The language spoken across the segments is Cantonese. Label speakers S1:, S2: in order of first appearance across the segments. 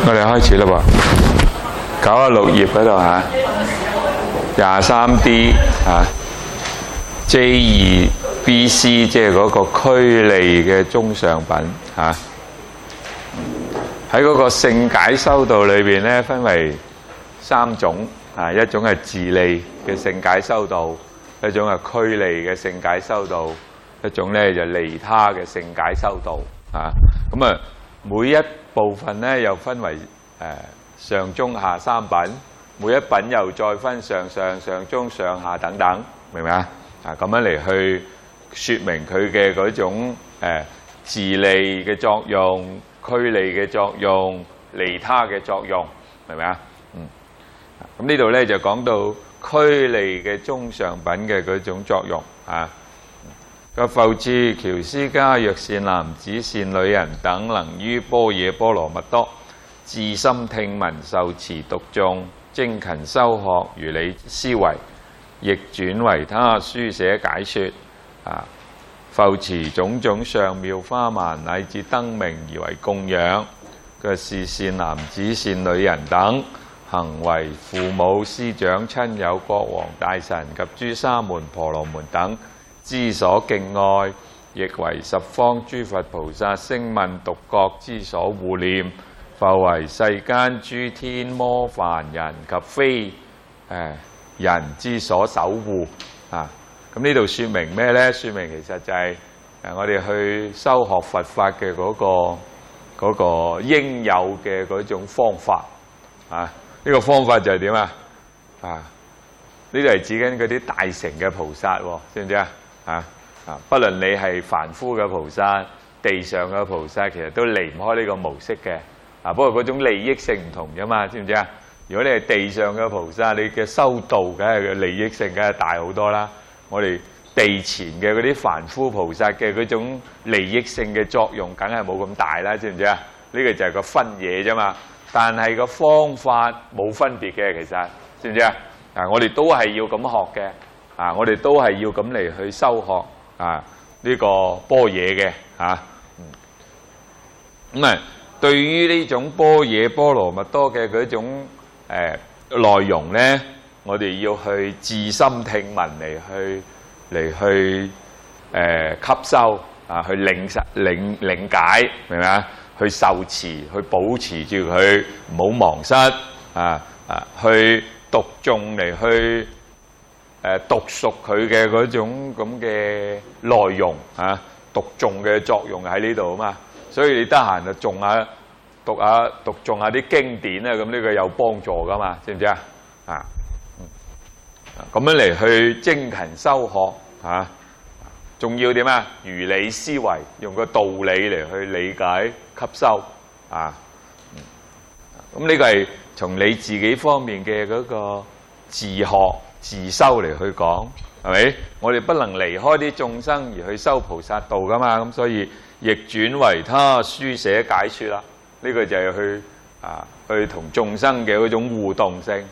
S1: 我哋開始啦喎，96頁嗰度嚇，23D 嚇 J2BC 即係嗰個俱利嘅中上品嚇。喺嗰個聖解修道裏邊咧，分為3種啊，一種係自利嘅聖解修道，一種係俱利嘅聖解修道，一種咧就利他嘅聖解修道啊。咁啊，每一部分咧又分為上中下3品，每一品又再分上上、上中、上下等等，明唔明啊？啊，咁樣嚟去説明佢嘅嗰種自利嘅作用、俱利嘅作用、利他嘅作用，明唔明啊？咁呢度咧就講到俱利嘅中上品嘅嗰種作用啊。個復次喬斯迦若善男子善女人等，能於般若波羅蜜多至心聽聞受持讀誦，精勤修學，如理思維，亦轉為他書寫解說啊。復持種種上妙花鬘乃至燈明而為供養。嘅是善男子善女人等，行為父母師長親友國王大臣及諸沙門婆羅門等之所敬愛，亦為十方諸佛菩薩聲聞獨覺之所護念，復為世間諸天魔梵人及非人之所守護啊。咁呢度説明咩呢？説明其實就係我哋去修學佛法嘅嗰個應有嘅嗰種方法啊。呢個方法就係點啊？啊，呢度係指緊嗰啲大乘嘅菩薩喎，知唔知啊？不論你係凡夫嘅菩薩、地上嘅菩薩，其實都離唔開呢個模式嘅。不過嗰種利益性唔同啫嘛，知唔知啊？如果你係地上嘅菩薩，你嘅修道梗係利益性梗係大好多啦。我哋地前嘅嗰啲凡夫菩薩嘅嗰種利益性嘅作用，梗係冇咁大啦，知唔知啊？呢個就係個分野啫嘛。但係個方法冇分別嘅，其實知唔知啊？我哋都係要咁學嘅，我哋都係要咁嚟去修學呢個般若嘅嚇。咁對於呢種般若波羅蜜多嘅嗰種內容咧，我哋要去自心聽聞嚟去吸收去領解，明唔明啊？去受持，去保持住佢，唔好忘失去讀誦嚟去讀熟佢嘅嗰種咁嘅內容讀誦嘅作用喺呢度啊嘛。所以你得閒就讀誦下啲經典啊，咁呢個有幫助噶嘛，知唔知啊？咁樣嚟去精勤修學仲要點啊？如理思維，用個道理嚟去理解吸收咁呢個係從你自己方面嘅嗰個自學自修嚟去講，係咪？我哋不能離開啲眾生而去修菩薩道噶嘛，咁所以亦轉為他書寫解說啦。呢個就係去同眾生嘅嗰種互動性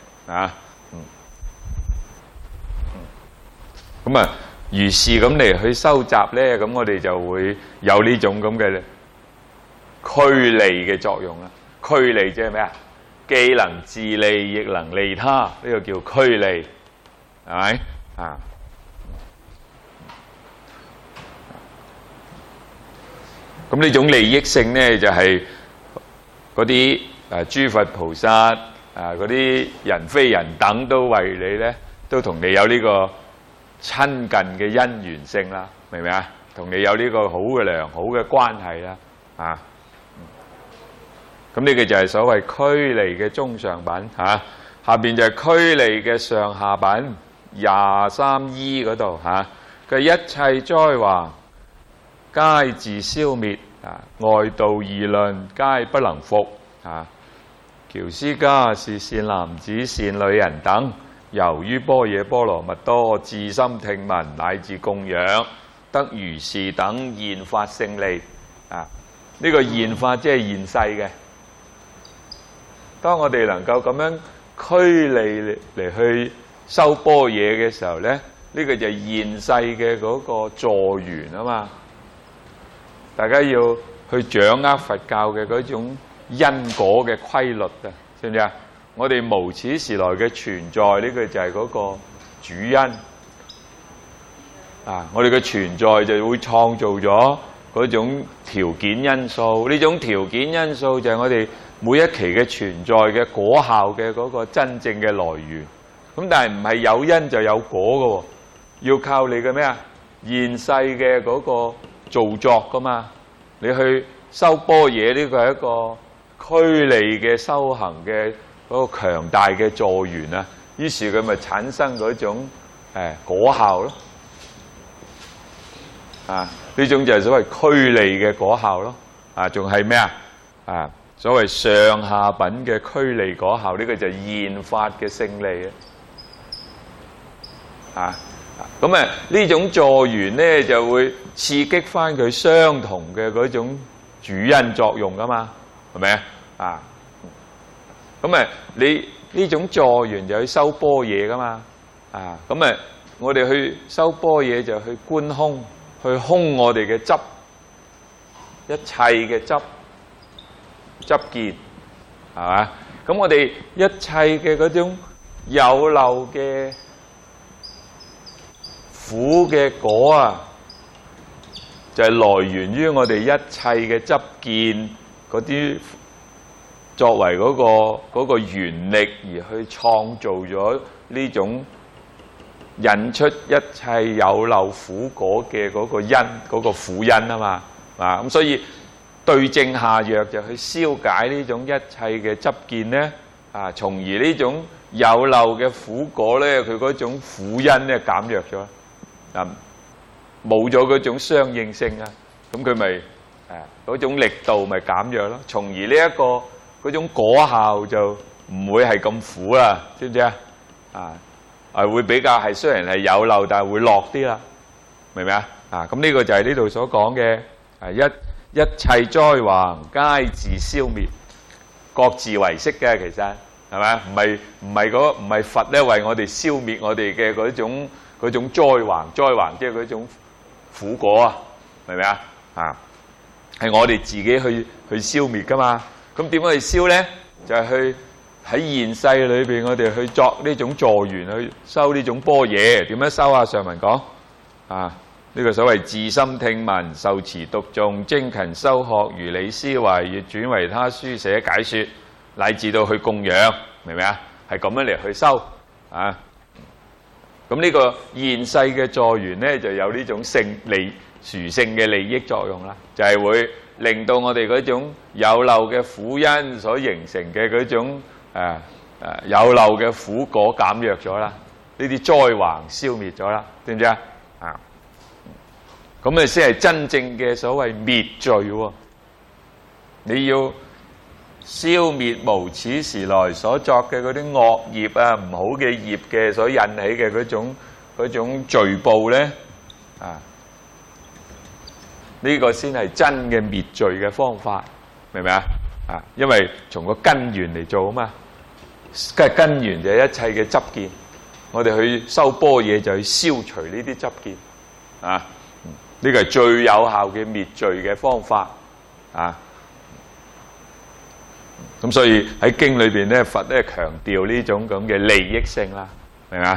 S1: 咁如是咁嚟去收集咧，咁我哋就會有呢種咁嘅俱利嘅作用啦。俱利即係咩啊？既能自利，亦能利他，呢個叫俱利，係咪咁呢種利益性咧，就係嗰啲諸佛菩薩嗰啲人非人等都為你咧，都同你有呢個親近嘅因緣性啦，明唔明啊？同你有呢個好嘅良好嘅關係啦，咁呢個就係所謂俱利嘅中上品下邊就係俱利嘅上下品23E嗰度嘅一切災患皆自消滅外道議論皆不能服喬斯迦是善男子善女人等，由於般若波羅蜜多至心聽聞乃至供養，得如是等現法勝利呢個現法即係現世嘅。當我哋能夠咁樣俱利嚟去修般若嘅時候咧，呢個就係現世嘅嗰個助緣啊嘛。大家要去掌握佛教嘅嗰種因果嘅規律啊，知唔知啊？我哋無始時來嘅存在，呢個就係嗰個主因啊！我哋嘅存在就會創造咗嗰種條件因素，呢種條件因素就係我哋每一期嘅存在嘅果效嘅嗰個真正嘅來源。咁但係唔係有因就有果嘅喎，要靠你嘅咩啊？現世嘅嗰個造作噶嘛。你去修般若呢個係一個俱利嘅修行嘅嗰個強大嘅助緣啊，於是佢咪產生嗰種果效咯。啊，呢種就係所謂俱利嘅果效咯。啊，仲係咩啊？啊，所謂上下品嘅俱利果效，呢個就係現法嘅勝利啊。咁啊，呢種助緣咧就會刺激翻佢相同嘅嗰種主因作用噶嘛，係咪啊？啊，咁啊，你呢種助緣就去修般若噶嘛，啊，咁啊，我哋去修般若就去觀空，去空我哋嘅執，一切嘅執見，係嘛？咁我哋一切嘅嗰種有漏嘅苦嘅果啊，就係來源於我哋一切嘅執見嗰啲，作為嗰個原力而去創造咗呢種引出一切有漏苦果嘅嗰個因，嗰個苦因啊嘛，啊咁所以對症下藥就去消解呢種一切嘅執見咧，啊從而呢種有漏嘅苦果咧，佢嗰種苦因咧減弱咗。啊，冇咗嗰種相應性啊，咁佢咪嗰種力度咪減弱咯，從而呢一個嗰種果效就唔會係咁苦啦，知唔知啊？啊，會比較係雖然係有漏，但係會落啲啦，明唔明啊？啊，咁呢個就係呢度所講嘅一切災患皆自消滅，各自為息嘅，其實係咪？唔係佛咧為我哋消滅我哋嘅嗰種災患即係嗰種苦果啊，明唔明啊？啊，係我哋自己去消滅噶嘛。咁點樣去消咧？就係去喺現世裏邊，我哋去作呢種助緣，去修呢種般若。點樣修啊？上文講啊，呢個所謂自心聽聞、受持讀誦、精勤修學、如理思維、閱轉為他書寫解說，乃至到去供養，明唔明啊？係咁樣嚟去修啊。咁呢個現世嘅助緣咧，就有呢種勝利殊勝嘅利益作用啦，就係會令到我哋嗰種有漏嘅苦因所形成嘅嗰種有漏嘅苦果減弱咗啦，呢啲災患消滅咗啦，知唔知啊？啊，咁啊先係真正嘅所謂滅罪喎。你要消滅無始時來所作嘅嗰啲惡業啊，唔好嘅業嘅所引起嘅嗰種罪報咧，啊，呢個先係真嘅滅罪嘅方法，明唔明啊？啊，因為從個根源嚟做啊嘛，根源就係一切嘅執見，我哋去修般若就去消除呢啲執見，啊，呢個係最有效嘅滅罪嘅方法，啊。咁所以喺經裏邊咧，佛咧強調呢種咁嘅利益性啦，明唔明啊？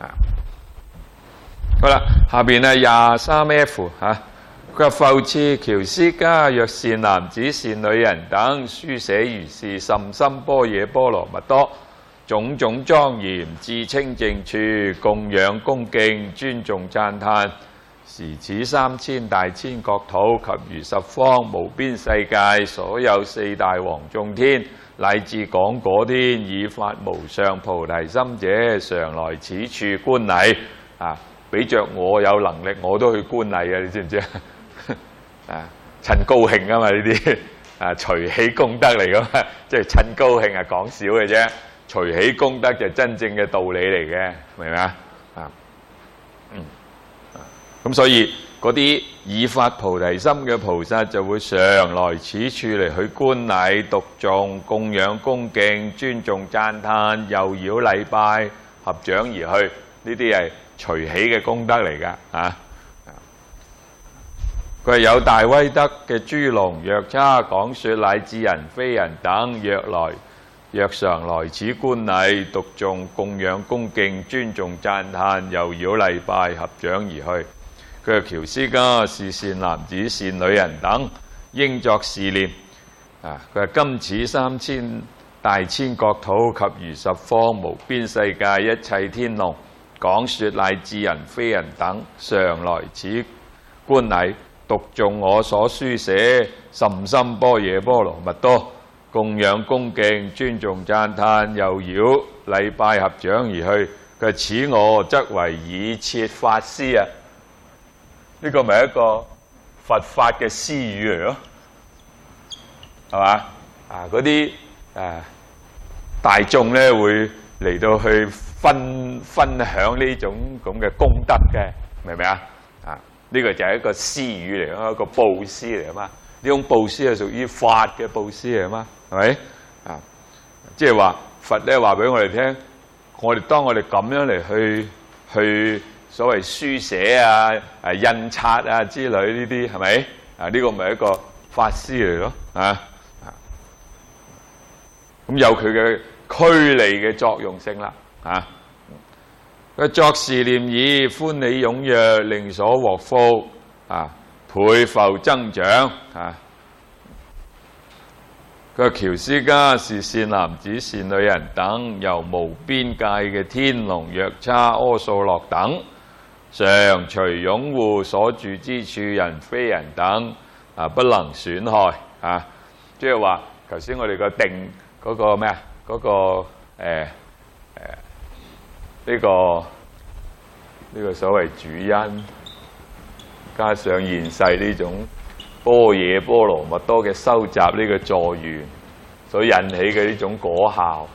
S1: 好啦，下邊咧23F 嚇，佢話復次憍尸迦若善男子善女人等，書寫如是甚深般若波羅蜜多，種種莊嚴智清淨處，供養恭敬尊重讚歎，時此3000大千國土及如十方無邊世界所有四大王眾天，乃至廣果天，以發無上菩提心者，常來此處觀禮。啊，俾着我有能力，我都去觀禮嘅，你知唔知啊？啊，趁高興啊嘛，呢啲啊隨喜功德嚟噶嘛，即係趁高興係講少嘅啫，隨喜功德就真正嘅道理嚟嘅，明唔明啊？啊，咁所以嗰啲以發菩提心嘅菩薩就會常來此處嚟去觀禮、讀誦、供養、恭敬、尊重、讚歎、右繞禮拜、合掌而去，呢啲係隨喜嘅功德嚟㗎，啊！ 佢係有大威德嘅豬籠、藥叉、講說乃至人非人等，若常來此觀禮，讀誦、供養、恭敬、尊重、讚歎，又繞禮拜、合掌而去。佢係喬斯家是善男子、善女人等，應作是念。佢係今此3000大千國土及如十方無邊世界一切天龍，講說乃至人非人等，常來此觀禮，讀誦我所書寫甚深般若波羅蜜多，供養恭敬尊重讚歎，又繞禮拜合掌而去。佢此我則為已設法師啊！呢個咪一個佛法嘅師語嚟咯，係嘛？嗰啲大眾咧會嚟到去分享呢種咁嘅功德嘅，明唔明啊？呢個就係一個施語嚟啊，一個布施嚟啊嘛。呢種布施係屬於法嘅布施嚟啊嘛，係咪？即係話佛咧話俾我哋聽，當我哋咁樣嚟去所謂書寫啊、印刷啊之類呢啲係咪？呢個咪一個法施嚟咯，咁有佢嘅驅利嘅作用性啦，佢作是念已，歡喜踴躍，令所獲福倍復增長。佢喬斯家是善男子、善女人等，由無邊界嘅天龍、藥叉、阿素洛等，常隨擁護所住之處，人非人等不能損害。即係話頭先我哋個定嗰個咩啊？嗰個呢個所謂主因，加上現世呢種般若波羅蜜多嘅收集呢個助緣所引起嘅呢種果效，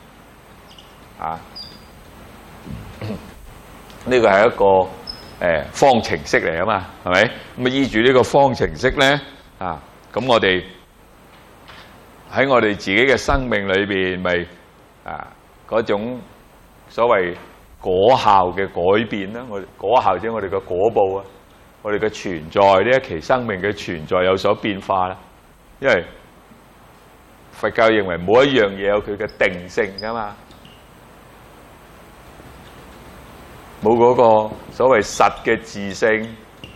S1: 呢個係一個方程式嚟啊嘛，係咪？咁依住呢個方程式咧，咁我哋喺我哋自己嘅生命裏邊，咪嗰種所謂果效嘅改變啦。我哋果效即係我哋嘅果報啊，我哋嘅存在呢一期生命嘅存在有所變化啦。因為佛教認為每一樣嘢有佢嘅定性噶嘛，冇嗰個所謂實嘅自性，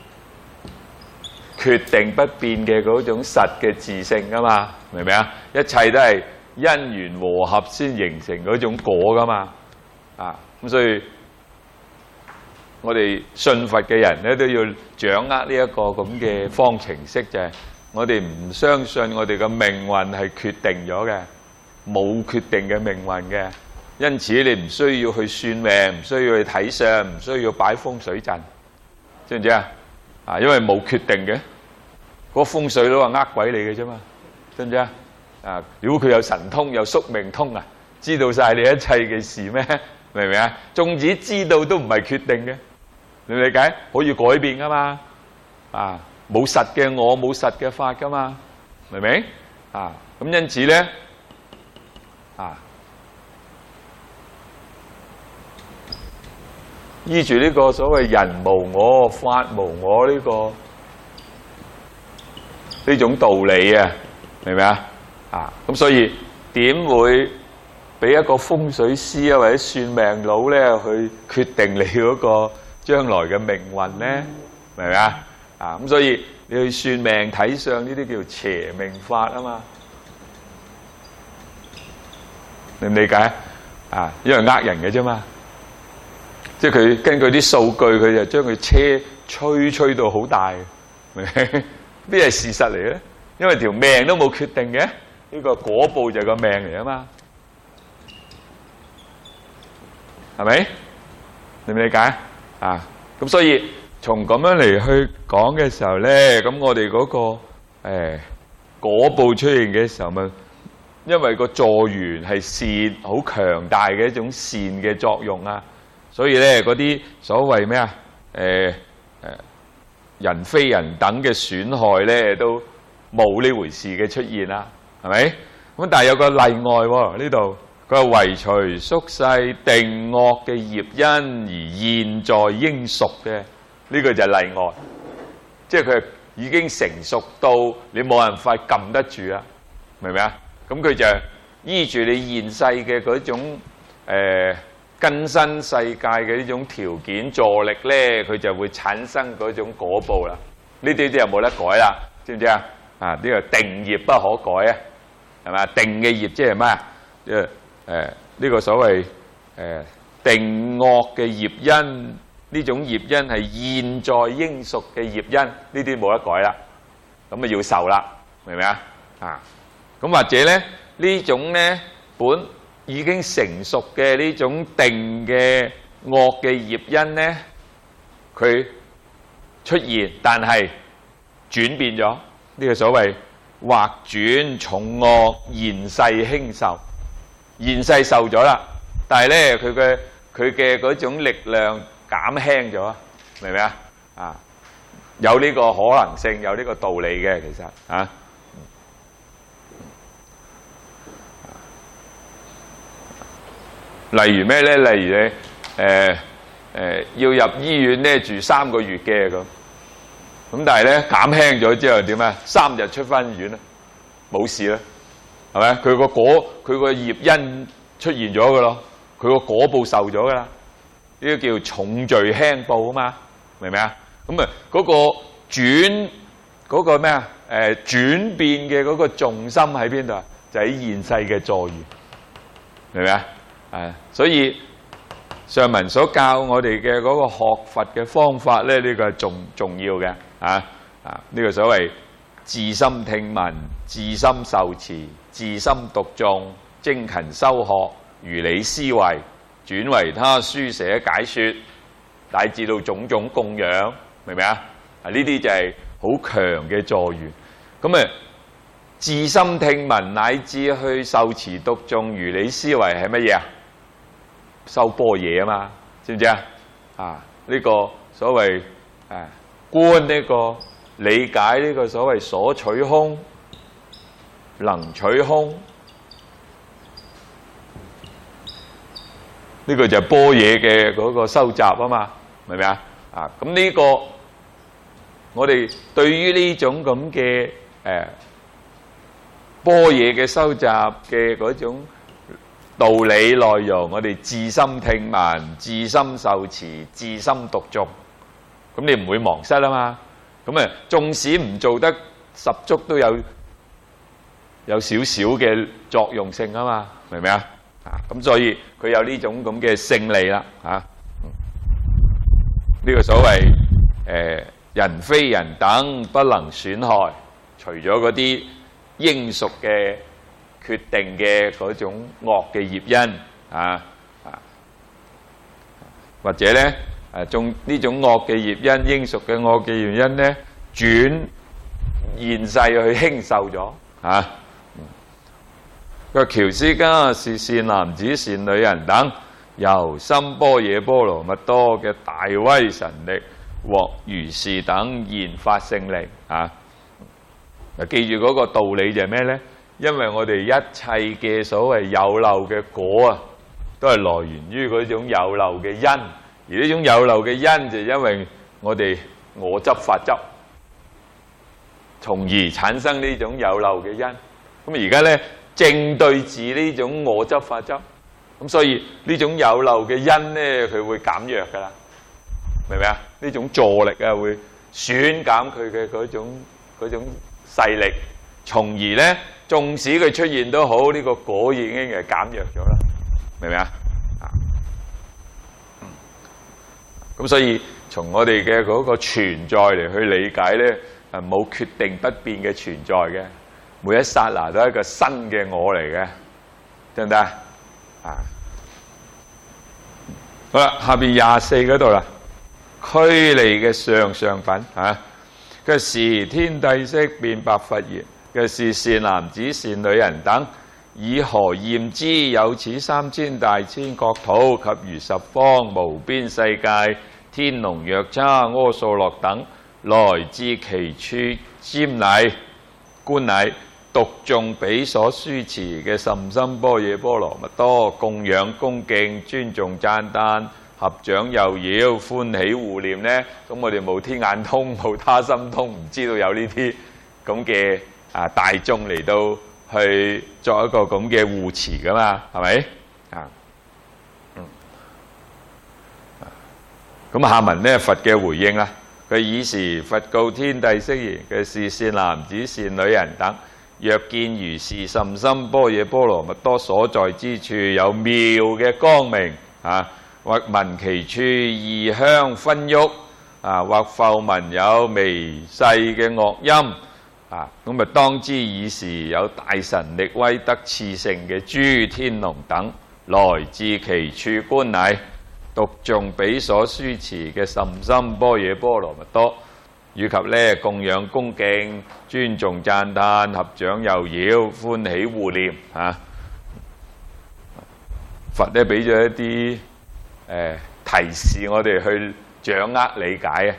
S1: 決定不變嘅嗰種實嘅自性噶嘛，明唔明啊？一切都係因緣和合先形成嗰種果噶嘛，咁所以我哋信佛嘅人咧都要掌握呢一個咁嘅方程式，就係我哋唔相信我哋嘅命運係決定咗嘅，冇決定嘅命運嘅，因此你唔需要去算命，唔需要去睇相，唔需要擺風水陣，知唔知啊？因為冇決定嘅，嗰個風水佬話呃鬼你嘅啫嘛，知唔知啊？如果佢有神通有宿命通知道晒你一切嘅事咩？明唔明啊？縱使知道都唔係決定嘅，你理解？可以改變噶嘛？冇實嘅我，冇實嘅法噶嘛？明唔明？咁因此咧，依住呢個所謂人無我、法無我呢種道理啊，明唔明啊？咁所以點會俾一個風水師或者算命佬咧去決定你嗰個將來嘅命運咧？明唔明啊？咁所以你去算命睇相呢啲叫邪命法啊嘛，你唔理解因為呃人嘅啫嘛，即係佢根據啲數據，佢就將佢車吹到好大，明唔明？邊係事實嚟咧？因為條命都冇決定嘅，呢個果報就係個命嚟啊嘛，係咪？你唔理解咁所以從咁樣嚟去講嘅時候咧，咁我哋嗰個果報出現嘅時候，咪因為個助緣係善，好強大嘅一種善嘅作用所以咧嗰啲所謂咩人非人等嘅損害咧，都冇呢回事嘅出現啦，係咪？咁但係有個例外喎，呢度佢係唯除宿世定惡嘅業因而現在應屬嘅。呢個就係例外，即係佢係已經成熟到你冇辦法撳得住啦，明唔明啊？咁佢就依住你現世嘅嗰種更新世界嘅呢種條件助力咧，佢就會產生嗰種果報啦。呢啲就冇得改啦，知唔知啊？啊，呢個定業不可改啊，係咪？定嘅業即係咩啊？呢個所謂定惡嘅業因，呢種業因係現在應屬嘅業因，呢啲冇得改啦，咁啊要受啦，明唔明啊？啊，咁或者咧呢種咧本已經成熟嘅呢種定嘅惡嘅業因咧，佢出現，但係轉變咗，呢個所謂或轉重惡，現世輕受，現世受咗啦，但係咧佢嘅嗰種力量減輕咗，明唔明啊？啊，有呢個可能性，有呢個道理嘅，其實啊。例如咩咧？例如你要入醫院咧住3個月嘅咁但係咧減輕咗之後點啊？3日出翻院啦，冇事啦，係咪？佢個業因出現咗噶咯，佢個果報受咗噶啦，呢個叫重罪輕報啊嘛，明唔明啊？咁啊嗰個轉嗰個咩啊？轉變嘅嗰個重心喺邊度啊？就喺現世嘅助緣，明唔明啊？所以上文所教我哋嘅嗰個學佛嘅方法咧，呢個係重要嘅呢個所謂自心聽聞、自心受持、自心讀誦、精勤修學、如理思維、轉為他書寫解說，乃至到種種供養，明唔明啊？呢啲就係好強嘅助緣。咁啊，自心聽聞乃至去受持讀誦、如理思維係乜嘢啊？修般若啊嘛，知唔知啊？呢個所謂觀呢個理解呢個所謂所取空、能取空，呢個就係般若嘅嗰個修習啊嘛，明唔明啊？咁呢個我哋對於呢種咁嘅般若嘅修習嘅嗰種道理內容，我哋自心聽聞、自心受持、自心讀誦，咁你唔會忘失啊嘛。咁啊，縱使唔做得十足，都有少少嘅作用性啊嘛，明唔明啊？咁所以佢有呢種咁嘅勝利啦，呢個所謂人非人等不能損害，除咗嗰啲應屬嘅決定嘅嗰種惡嘅業因或者咧呢種惡嘅業因，應屬嘅惡嘅業因咧，轉現世去輕受咗個喬斯迦是善男子善女人等，由心般若波羅蜜多嘅大威神力，獲如是等現發勝利記住嗰個道理就係咩咧？因為我哋一切嘅所謂有漏嘅果都係來源於嗰種有漏嘅因，而呢種有漏嘅因就因為我哋我執法執，從而產生呢種有漏嘅因。咁而家咧正對治呢種我執法執，咁所以呢種有漏嘅因咧，佢會減弱噶啦，明唔明啊？呢種助力會損減佢嘅嗰種勢力，從而咧縱使佢出現都好，呢個果已經係減弱咗啦，明唔明啊？咁所以從我哋嘅嗰個存在嚟去理解咧，冇決定不變嘅存在嘅，每一剎那都係一個新嘅我嚟嘅，得唔得啊？好啦，下邊24嗰度啦，俱利嘅上品嘅時天帝釋辯白佛言：嘅是善男子善女人等，以何驗知有此3000大千國土及如十方無邊世界天龍藥叉阿素洛等，來至其處瞻禮觀禮讀誦彼所書持嘅甚深般若波羅蜜多，供養恭敬尊重讚歎合掌右繞，歡喜護念呢，咁我哋冇天眼通，冇他心通，唔知道有呢啲咁嘅大眾嚟到去作一個咁嘅護持噶嘛，係咪？咁下文呢，佛嘅回應啦，佢爾時佛告天帝釋言：嘅是善男子善女人等，若見如是甚深般若波羅蜜多所在之處有妙嘅光明或聞其處異香熏鬱或復聞有微細嘅樂音咁啊，當知爾時有大神力威德熾盛嘅諸天龍等來至其處觀禮，讀誦彼所書持嘅甚深般若波羅蜜多，以及咧供養恭敬、尊重讚歎、合掌右繞、歡喜護念佛咧俾咗一啲提示我哋去掌握理解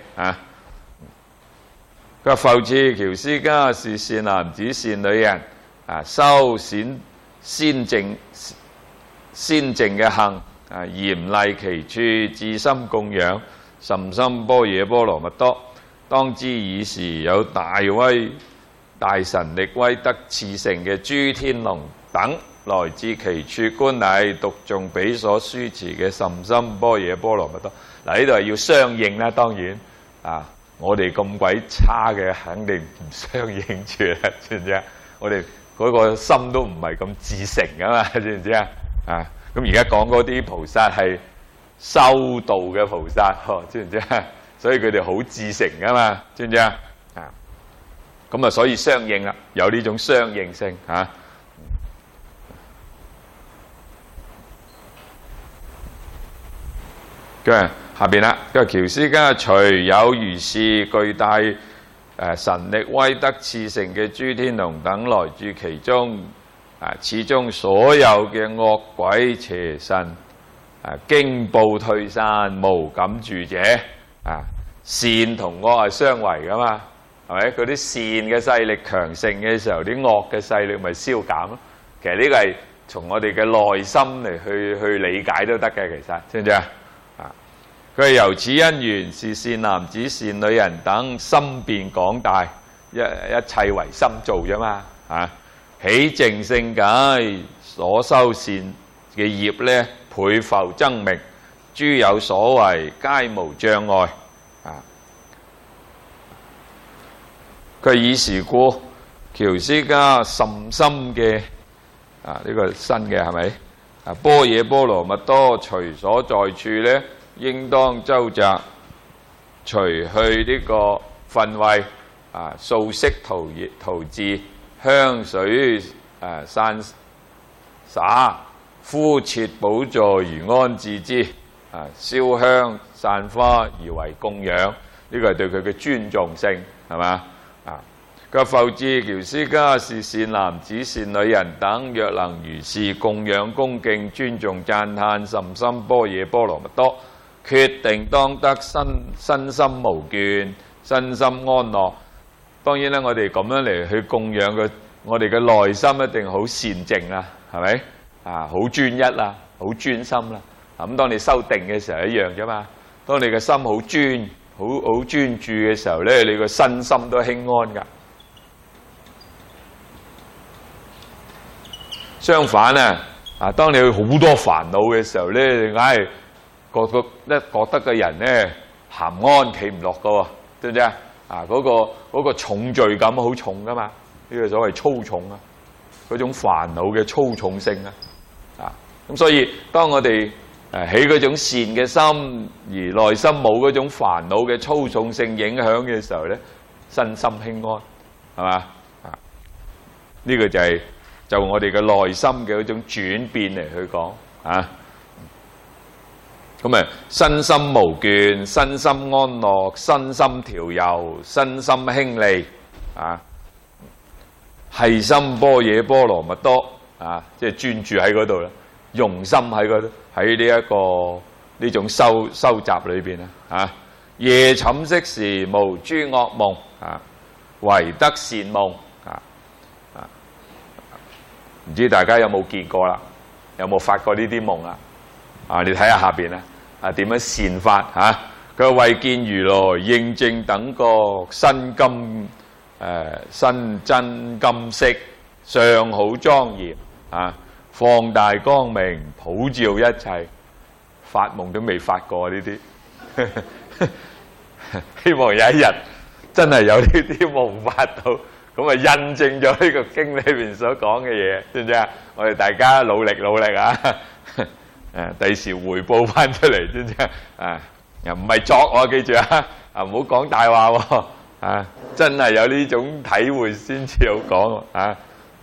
S1: 佢話：復次憍尸迦是善男子善女人修先淨嘅行嚴厲其處，至心供養甚深般若波羅蜜多。當知爾時有大神力威德熾盛嘅諸天龍等來至其處觀禮，讀誦彼所書持嘅甚深般若波羅蜜多。嗱，呢度係要相應啦，當然我哋咁鬼差嘅，肯定唔相應住啦，知唔知啊？我哋嗰個心都唔係咁至誠噶嘛，知唔知啊？咁而家講嗰啲菩薩係修道嘅菩薩，知唔知啊？所以佢哋好至誠噶嘛，知唔知啊？咁啊，所以相應啦，有呢種相應性嘅下邊啦，佢話憍尸迦隨有如是巨大神力威德熾盛嘅諸天龍等來住其中，此中所有嘅惡鬼邪神驚怖退散，無敢住者善同惡係相違噶嘛，係咪？嗰啲善嘅勢力強盛嘅時候，啲惡嘅勢力咪消減咯。其實呢個係從我哋嘅內心嚟去理解都得嘅，其實知唔知啊？佢係由此因緣，是善男子善女人等心變廣大，一切為心造啫嘛起淨勝解，所修善嘅業咧倍復增明，諸有所為皆無障礙佢以是故，憍尸迦甚深嘅呢個新嘅係咪般若波羅蜜多隨所在處咧，應當周集，除去呢個糞穢素色塗治、香水散灑、敷設寶座如安置之燒香散花而為供養，呢個係對佢嘅尊重性，係嘛佢話：復次憍尸迦是善男子善女人等，若能如是供養恭敬尊重讚歎甚深般若波羅蜜多，決定當得身心無倦，身心安樂。當然咧，我哋咁樣嚟去供養嘅，我哋嘅內心一定好善淨啦，係咪好專一啦，好專心啦。咁當你修定嘅時候一樣啫嘛。當你嘅心好專注嘅時候咧，你個身心都輕安噶。相反當你好多煩惱嘅時候咧，你硬係覺得個人咧含安企唔落噶喎，知唔知嗰個重罪感好重噶嘛？呢個所謂粗重嗰種煩惱嘅粗重性咁所以當我哋起嗰種善嘅心，而內心冇嗰種煩惱嘅粗重性影響嘅時候咧，身心輕安，係嘛呢個就我哋嘅內心嘅一種轉變嚟去講咁身心無倦，身心安樂，身心調柔，身心輕利係心般若波羅蜜多即係專注喺嗰度啦，用心喺嗰度，喺呢種修習裏邊夜寢息時無諸惡夢唯得善夢唔知大家有冇見過啦？有冇發過呢啲夢啦？你睇下下邊點樣善法嚇？佢為見如來應正等覺身真金色，相好莊嚴放大光明，普照一切。發夢都未發過呢啲，希望有一日真係有呢啲夢發到，咁啊印證咗呢個經裏邊所講嘅嘢，知唔知啊？我哋大家努力啊！第時回報翻出嚟，知唔知啊？又唔係作我記住啊！唔好講大話喎！真係有呢種體會先至好講啊！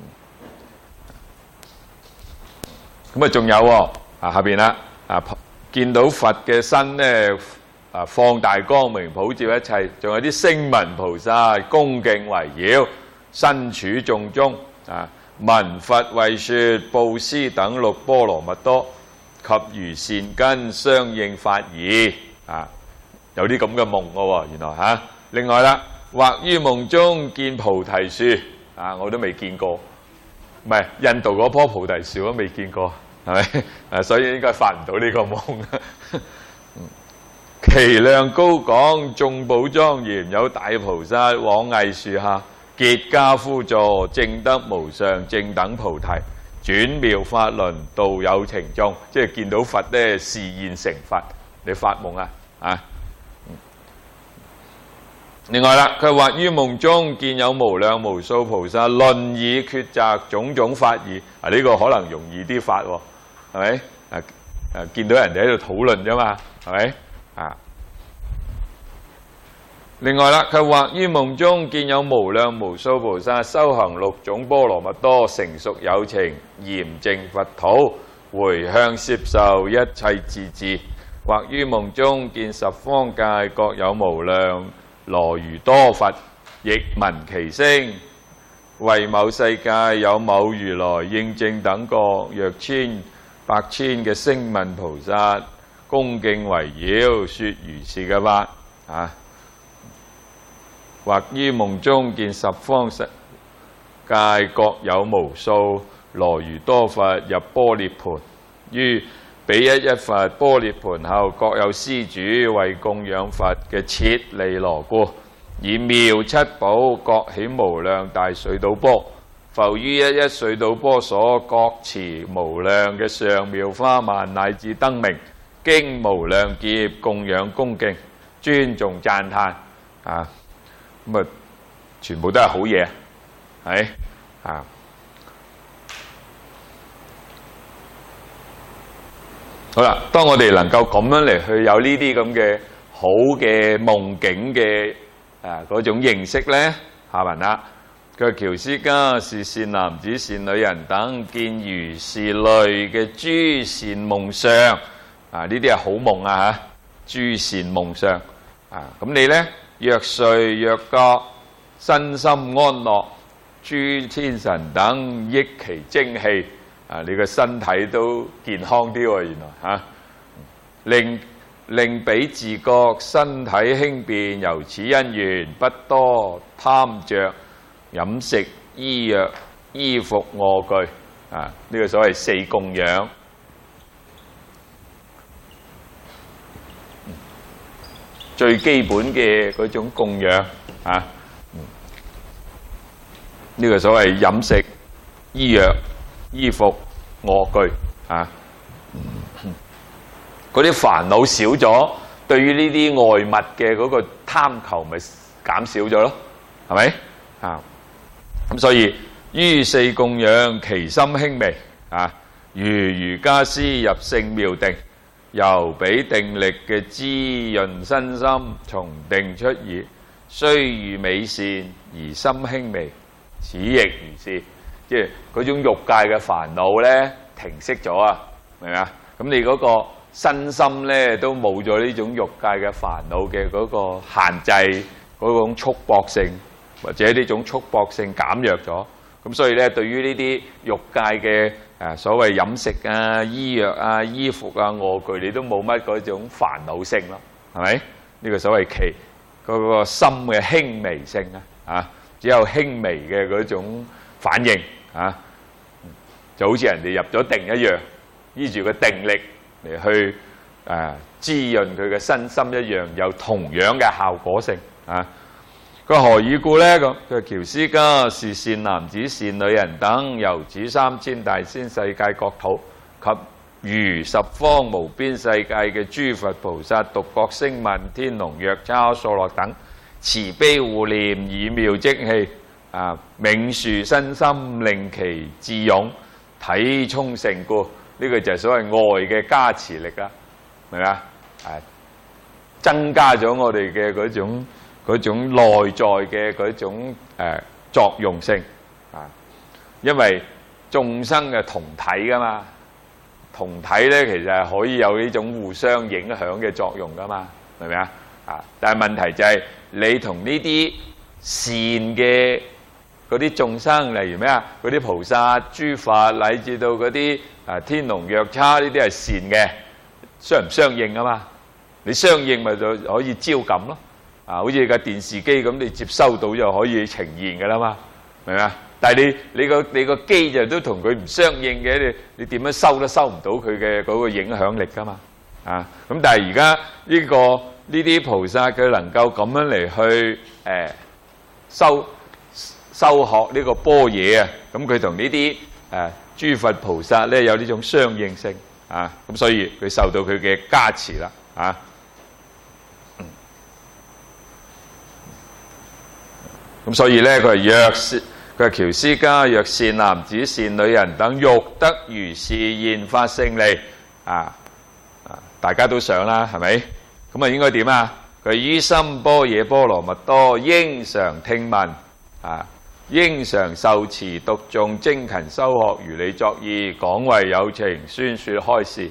S1: 咁啊，仲有下邊啦見到佛嘅身咧放大光明，普照一切，仲有啲聲聞菩薩恭敬圍繞，身處眾中聞佛為說布施等六波羅蜜多及如善根相應法義有啲咁嘅夢嘅喎，原來另外啦，或於夢中見菩提樹我都未見過，唔係印度嗰棵菩提樹都未見過，係咪？所以應該發唔到呢個夢。其量高廣，眾寶莊嚴，有大菩薩往蕙樹下，結跏趺坐，證得無上正等菩提，轉妙法輪，度有情眾。即係見到佛咧，示現成佛，你發夢另外啦，佢或於夢中見有無量無數菩薩論議抉擇種種法義，呢個可能容易啲發喎，係咪？見到人哋喺度討論啫嘛，係咪？另外啦，佢或於夢中見有無量無數菩薩修行六種波羅蜜多，成熟有情，嚴淨佛土，迴向攝受一切智智。或於夢中見十方界各有無量羅如多佛，亦聞其聲，為某世界有某如來應正等覺，若千百千嘅聲聞菩薩恭敬圍繞，說如是嘅法或於夢中見十方世界各有無數羅如多佛入般涅槃，於彼一佛般涅槃後，各有施主為供養佛嘅設利羅故，以妙七寶各起無量大水島波，浮於一水島波所，各持無量嘅上妙花蔓乃至燈明，經無量劫供養恭敬尊重讚歎咁全部都係好嘢，係好啦。當我哋能夠咁樣嚟去有呢啲咁嘅好嘅夢境嘅嗰種認識咧，下文啦，佢喬斯迦是善男子善女人等，見如是類嘅諸善夢相呢啲係好夢諸善夢相咁你咧若睡若覺，身心安樂，諸天神等益其精氣你個身體都健康啲喎，原來令彼自覺身體輕便，由此因緣不多貪着飲食醫藥衣服臥具呢個所謂四供養。最基本嘅嗰種供養呢個所謂飲食、醫藥、衣服、臥具嗰啲煩惱少咗，對於呢啲外物嘅嗰個貪求咪減少咗咯，係咪咁所以於四供養，其心輕微如瑜伽師入聖妙定，由彼定力嘅滋潤身心，從定出耳，雖遇美善而心輕微，此亦如是。即係嗰種欲界嘅煩惱咧停息咗明唔明咁你嗰個身心咧都冇咗呢種欲界嘅煩惱嘅嗰個限制，嗰種束縛性，或者呢種束縛性減弱咗。咁所以咧，對於呢啲欲界嘅所謂飲食醫藥衣服臥具，你都冇乜嗰種煩惱性咯，係咪？呢個所謂嗰個心嘅輕微性只有輕微嘅嗰種反應就好似人哋入咗定一樣，依住個定力嚟去滋潤佢嘅身心一樣，有同樣嘅效果性啊！佢何以故呢？咁佢喬斯家是善男子善女人等，由此3000大千世界國土及如十方無邊世界嘅諸佛菩薩、獨覺聲聞、天龍藥叉、數落等，慈悲護念，以妙積氣冥樹身心，令其智勇體充成故。呢個就係所謂外嘅加持力啦，明唔明啊？增加咗我哋嘅嗰種內在嘅嗰種作用性啊，因為眾生嘅同體噶嘛，同體咧其實係可以有呢種互相影響嘅作用噶嘛，明唔明啊？但係問題就係你同呢啲善嘅嗰啲眾生，例如咩啊？嗰啲菩薩、諸佛，乃至到嗰啲天龍藥叉呢啲係善嘅，相唔相應啊嘛？你相應咪就可以招感咯。好似個電視機咁，你接收到就可以呈現㗎啦嘛，明唔明啊？但係你個機就都同佢唔相應嘅，你點樣收都收唔到佢嘅嗰個影響力㗎嘛。咁但係而家呢啲菩薩佢能夠咁樣嚟去修學呢個般若啊，咁佢同呢啲諸佛菩薩咧有呢種相應性咁所以佢受到佢嘅加持啦咁所以咧，佢係喬斯家若善男子善女人等，欲得如是現法勝利大家都想啦，係咪？咁應該點啊？佢於心般若波羅蜜多，應常聽聞應常受持讀誦，精勤修學，如理作意，廣為有情，宣說開示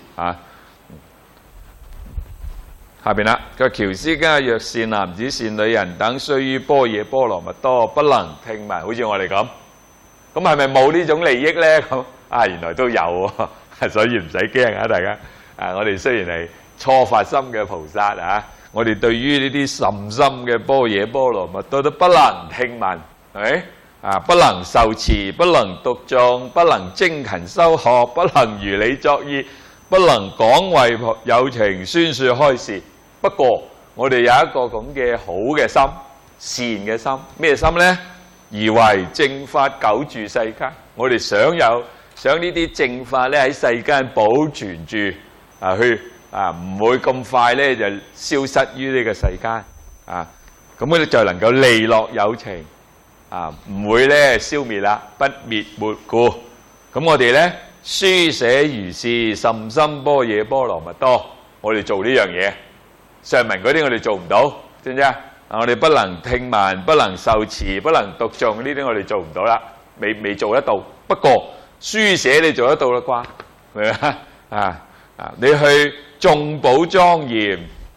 S1: 下邊啦，佢喬斯家若善男子善女人等，須於般若波羅蜜多，不能聽聞。好似我哋咁係咪冇呢種利益呢？咁原來都有喎，所以唔使驚大家我哋雖然係初發心嘅菩薩我哋對於呢啲甚深嘅般若波羅蜜多都不能聽聞，係咪不能受持，不能讀誦，不能精勤修學，不能如理作意，不能廣為有情宣說開示。不過我哋有一個咁嘅好嘅心，善嘅心，咩心呢？而為正法久住世間。我哋想呢啲正法咧喺世間保存住唔會咁快咧就消失於呢個世間咁我哋就能夠利樂有情唔會咧消滅啦，不滅沒故。咁我哋咧書寫如是甚深般若波羅蜜多，我哋做呢樣嘢。上文嗰啲我哋做唔到，知唔知我哋不能聽聞，不能受持，不能讀誦，呢啲我哋做唔到啦，未做得到。不過書寫你做得到啦啩，明唔明你去眾寶莊嚴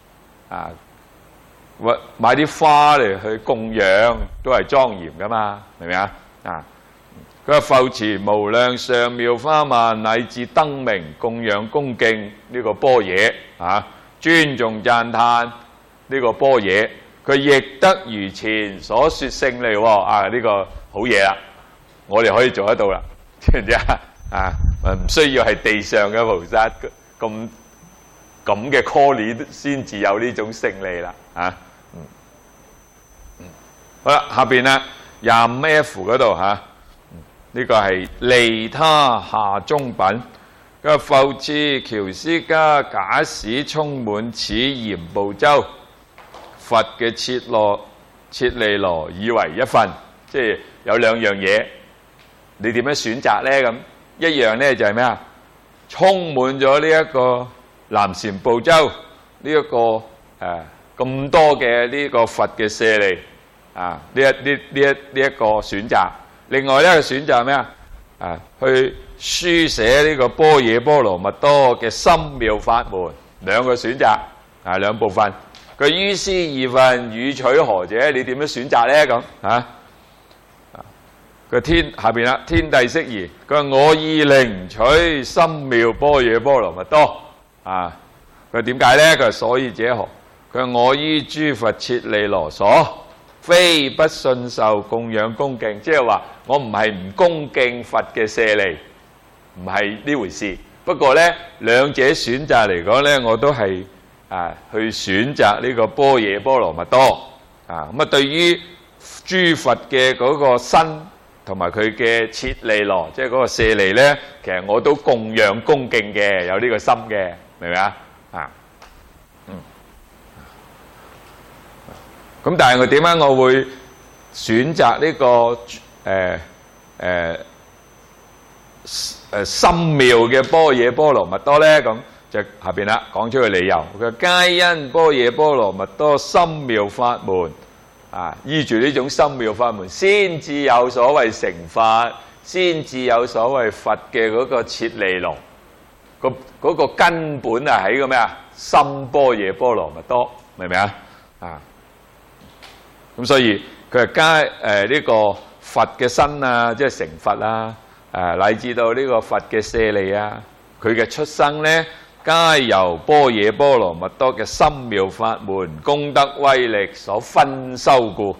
S1: 買啲花嚟去供養，都係莊嚴噶嘛，明唔明佢話復持無量上妙花曼，乃至燈明供養恭敬呢個般若尊重讚歎呢個般若，佢亦得如前所說勝利呢個好嘢啦，我哋可以做得到啦，知唔知唔需要係地上嘅菩薩咁嘅 call 先至有呢種勝利啦好啦，下邊啦25F 嗰度呢個係利他下中品。佢話復次喬斯家假使充滿此嚴部洲，佛嘅切利羅以為一份，即係有兩樣嘢，你點樣選擇呢？咁一樣呢就係咩充滿咗呢一個南禪部洲呢一個咁多嘅呢個佛嘅舍利呢一個選擇。另外一個選擇係咩去書寫呢個般若波羅蜜多嘅深妙法門，兩個選擇兩部分。佢於斯二分與取何者？你點樣選擇呢？咁下邊啦，天帝釋疑。佢話我意寧取深妙般若波羅蜜多佢點解呢？佢話所以者何？佢話我於諸佛切利羅所，非不信受供養恭敬，即係話我唔係唔恭敬佛嘅舍利，唔係呢回事。 不過咧，兩者選擇嚟講咧，我都係去選擇呢個般若波羅蜜多咁啊。對於諸佛嘅嗰個身同埋佢嘅設利羅，即係嗰個舍利咧，其實我都供養恭敬嘅，有呢個心嘅，明唔明啊？咁但係我點解我會選擇呢個深妙嘅般若波羅蜜多咧？咁就下邊啦，講出個理由。佢皆因般若波羅蜜多深妙法門依住呢種深妙法門，先至有所謂成佛，先至有所謂佛嘅嗰個設利羅，嗰個根本喺個咩啊？深般若波羅蜜多，明唔明啊？咁所以佢係加呢個佛嘅身即係成佛乃至到呢個佛嘅舍利佢嘅出生咧，皆由般若波羅蜜多嘅深妙法門功德威力所分修故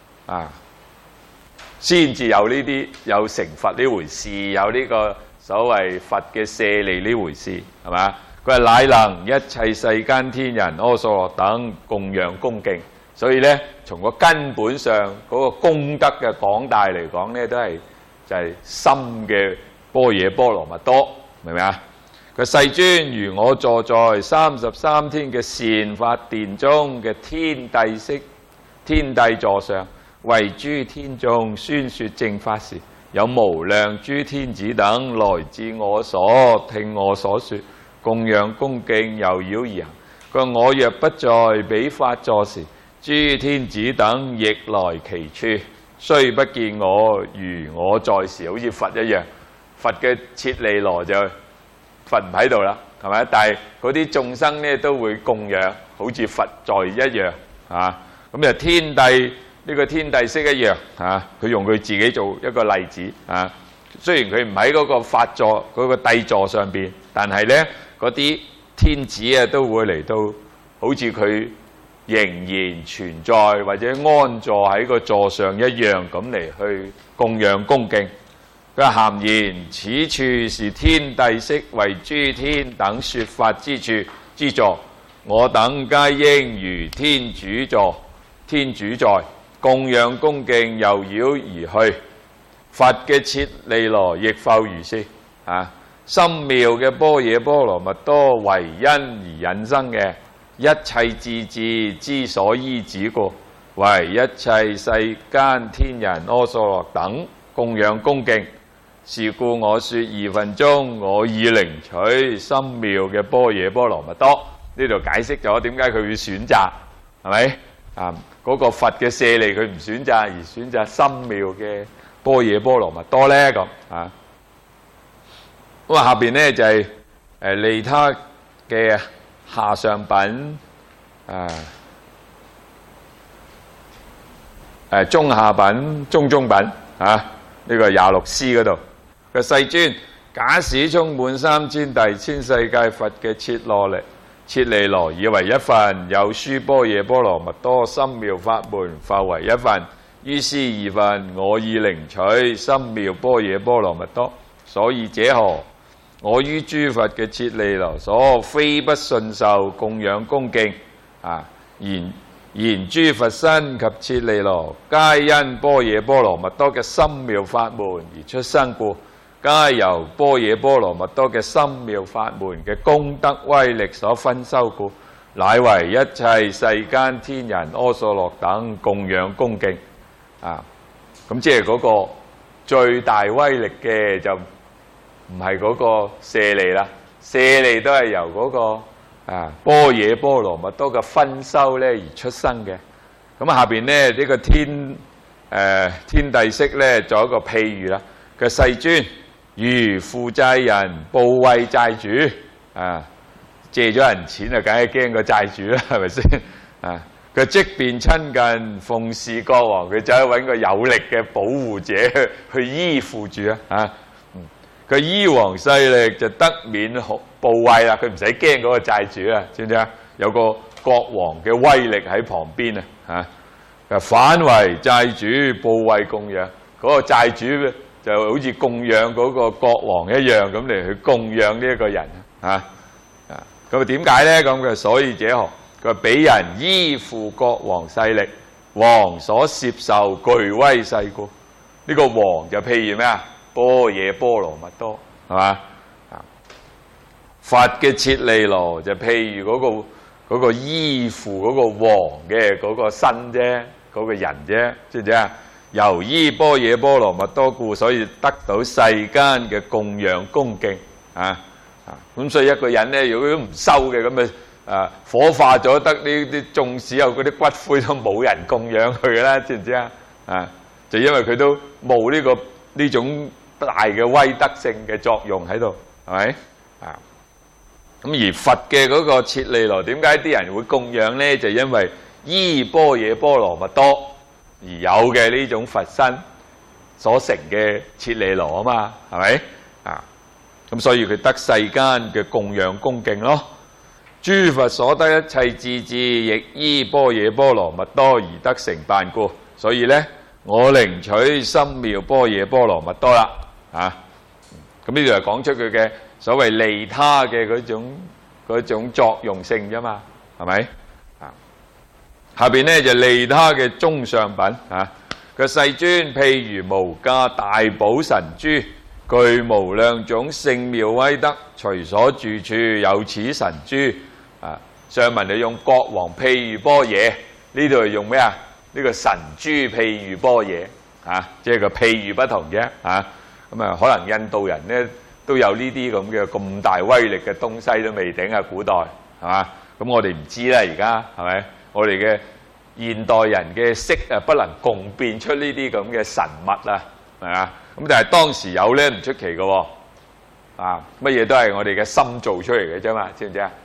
S1: 先至有呢啲有成佛呢回事，有呢個所謂佛嘅舍利呢回事，係嘛？佢話乃能一切世間天人阿修羅等供養恭敬。所以咧，從個根本上嗰個功德嘅廣大嚟講咧，都係就係深嘅般若波羅蜜多，明唔明啊？佢世尊如我坐在33天嘅善法殿中嘅天帝釋天帝座上，為諸天眾宣說正法時，有無量諸天子等來至我所聽我所說，供養恭敬，由繞而行。佢話我若不在彼法座時，諸天子等亦來其處，雖不見我，如我在時，好似佛一樣。佛嘅設利羅就佛唔喺度啦，係咪？但係嗰啲眾生咧都會供養，好似佛在一樣咁就天帝呢個天帝釋一樣佢用佢自己做一個例子雖然佢唔喺嗰個法座嗰個帝座上邊，但係咧嗰啲天子都會嚟到，好似佢仍然存在或者安坐喺個座上一樣咁嚟去供養恭敬。佢咸言此處是天帝釋為諸天等說法之處之座，我等皆應如天主座天主在，供養恭敬，由繞而去。佛嘅設利羅亦復如是深妙嘅般若波羅蜜多為因而引生嘅。一切智智之所依止故，為一切世間天人阿修羅等供養恭敬。是故我說義分中，我已領取深妙嘅般若波羅蜜多。呢度解釋咗點解佢會選擇，係咪嗰個佛嘅舍利佢唔選擇，而選擇深妙嘅般若波羅蜜多咧？咁咁下邊咧就係利他嘅下上品中下品中品呢個26詩嗰度個世尊，假使充滿3000大千世界佛嘅設利羅以為一份，有諸般若波羅蜜多深妙法門復為一份，於是義分我已領取深妙般若波羅蜜多。所以者何？我於諸佛嘅設利羅所非不信受供養恭敬言諸佛身及設利羅皆因般若波羅蜜多嘅深妙法門而出生故，皆由般若波羅蜜多嘅深妙法門嘅功德威力所分修故，乃為一切世間天人阿修羅等供養恭敬咁即係嗰個最大威力嘅就唔係嗰個舍利啦，舍利都係由嗰個般若波羅蜜多嘅分修咧而出生嘅。咁下邊咧呢個天帝釋咧做一個譬喻啦。佢世尊如負債人怖畏債主借咗人錢啊，梗係驚個債主啦，係咪先佢即便親近奉事國王，佢就去揾個有力嘅保護者去依附住佢依王勢力就得免怖畏啦，佢唔使驚嗰個債主知唔知有個國王嘅威力喺旁邊反為債主怖畏供養，嗰個債主就好似供養嗰個國王一樣咁嚟去供養呢一個人啊。咁啊點解咧？咁嘅所以者何？佢話俾人依附國王勢力，王所攝受巨威勢故。呢個王就譬如咩啊？般若波羅蜜多係嘛？佛嘅設利羅就譬如嗰個依附嗰個王嘅嗰個身啫，嗰個人啫，知唔知啊？由依般若波羅蜜多故，所以得到世間嘅供養恭敬啊！咁所以一個人咧，如果都唔修嘅，咁火化咗得呢啲，縱使有嗰啲骨灰都冇人供養佢嘅啦，知唔知啊？就因為佢都冇呢種大嘅威德性嘅作用喺度，係咪？咁而佛嘅嗰個設利羅，點解啲人會供養咧？就因為依般若波羅蜜多而有嘅呢種佛身所成嘅設利羅啊嘛，係咪？咁所以佢得世間嘅供養恭敬咯。諸佛所得一切智智，亦依般若波羅蜜多而得成辦故。所以咧，我寧取深妙般若波羅蜜多啦。咁呢度係講出佢嘅所謂利他嘅嗰種作用性啫嘛，係咪？下邊咧就利他嘅中上品佢世尊譬如無價大寶神珠，具無量種聖妙威德，隨所住處有此神珠。上文就用國王譬喻般若，呢度係用咩啊？呢個神珠譬喻般若即係個譬喻不同啫。咁可能印度人咧都有呢啲咁大威力嘅東西都未定啊，古代係嘛？咁我哋唔知啦，而家係咪？我哋嘅現代人嘅識不能共變出呢啲咁嘅神物啊，係嘛？咁但係當時有咧唔出奇嘅喎，乜嘢都係我哋嘅心做出嚟嘅啫嘛，知唔知啊？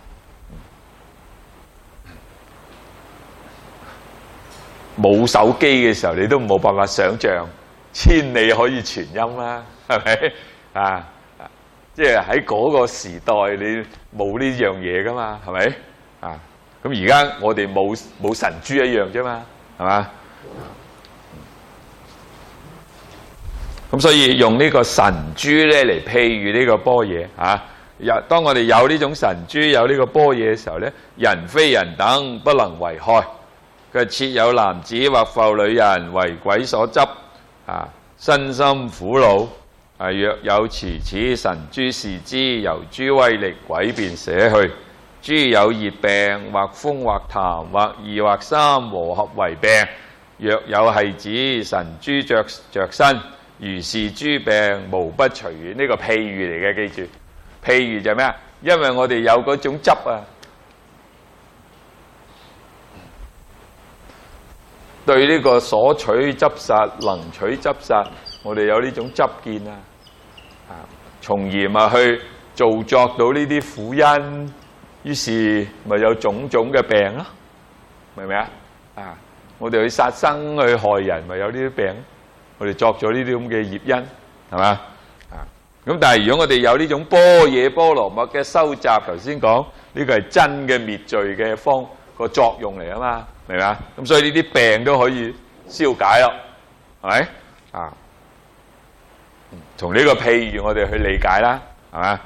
S1: 冇手機嘅時候，你都冇辦法想像千里可以傳音啦，係咪？即係喺嗰個時代，你冇呢樣嘢噶嘛，係咪？咁而家我哋冇神珠一樣啫嘛，係嘛？咁所以用呢個神珠咧嚟譬喻呢個般若當我哋有呢種神珠，有呢個般若嘅時候咧，人非人等不能為害。佢設有男子或復女人為鬼所執，身心苦惱。若有持此神珠視之，由諸威力，鬼便捨去。諸有熱病，或風或痰，或二或三，和合為病。若有繫子，神珠着身，如是諸病無不隨遠。呢個譬喻嚟嘅，記住。譬喻就係咩啊？因為我哋有嗰種執對呢個所取執殺，能取執殺，我哋有呢種執見從而咪去造作到呢啲苦因，於是咪有種種嘅病咯，明唔明我哋去殺生去害人，咪有呢啲病，我哋作咗呢啲咁嘅業因，係嘛？咁但係如果我哋有呢種般若波羅蜜嘅收集，頭先講呢個係真嘅滅罪嘅個作用嚟啊嘛，明唔明？咁所以呢啲病都可以消解咯，係咪？從呢個譬喻我哋去理解啦，係嘛？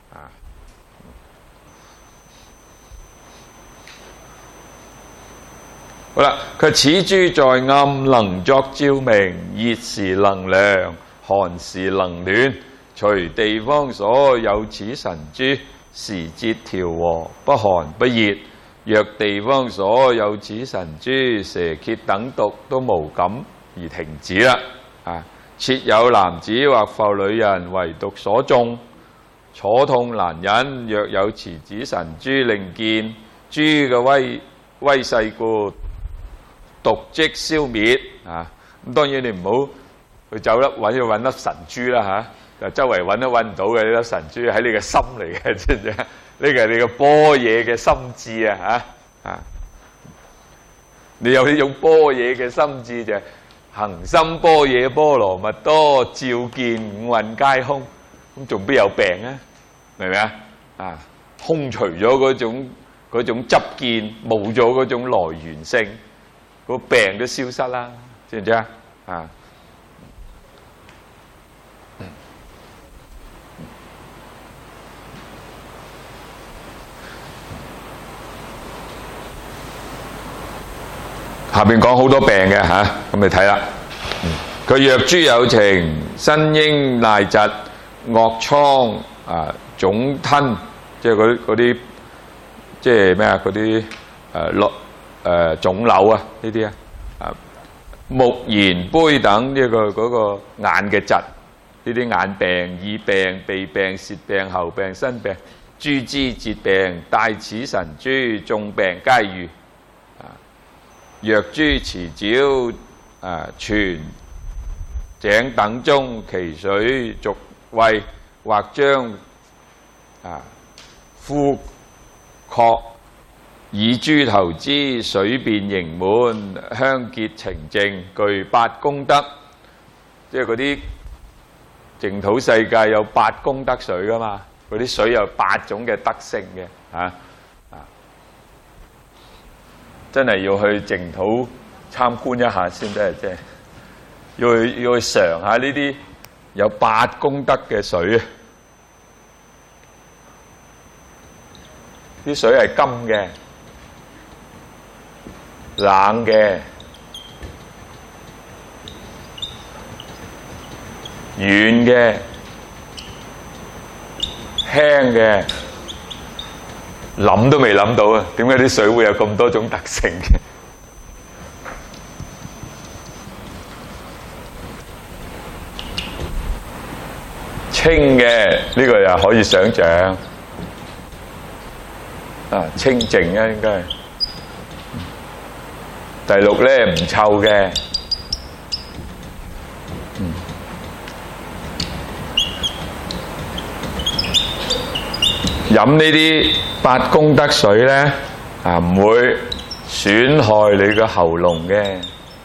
S1: 好啦，佢此珠在暗能作照明，熱時能涼，寒時能暖，隨地方所有此神珠，時節調和，不寒不熱。若地方所有此神珠，蛇蠍等毒都無感而停止啦。設有男子或復女人為毒所中，楚痛難忍。若有持此神珠，令見珠嘅威勢故，毒即消滅。咁當然你唔好去走粒揾粒神珠啦就周圍揾都揾唔到嘅呢粒神珠，喺你嘅心嚟嘅，知唔知？呢個係你嘅般若嘅心智你有呢種般若嘅心智就係行深般若波羅蜜多，照見五蘊皆空，咁仲必有病明唔明空除咗嗰種執見，冇咗嗰種來源性，個病都消失啦，知唔知下邊講好多病嘅嚇，咁你睇啦。佢藥諸有情，身痈癩疾、惡瘡腫吞，即係嗰啲即係咩啊？嗰啲腫瘤啊，呢啲目眩痱等呢嗰個眼嘅疾，呢啲眼病、耳病、鼻病、舌病、喉病、身病、諸肢節病、帶齒神諸眾病皆愈。藥諸池沼泉井等中，其水濁穢，或將枯涸，以諸頭之水變盈滿，香潔澄淨，具8功德。即係嗰啲淨土世界有8功德水噶嘛，嗰啲水有8種嘅德性嘅真係要去淨土參觀一下先得，即係要去嘗下呢啲有8功德嘅水啊！啲水係甘嘅、冷嘅、軟嘅、輕嘅。諗都未諗到啊！點解啲水會有咁多種特性嘅？清嘅呢個又可以想像清淨啊，應該係。第六咧唔臭嘅，飲呢啲8功德水咧唔會損害你個喉嚨嘅。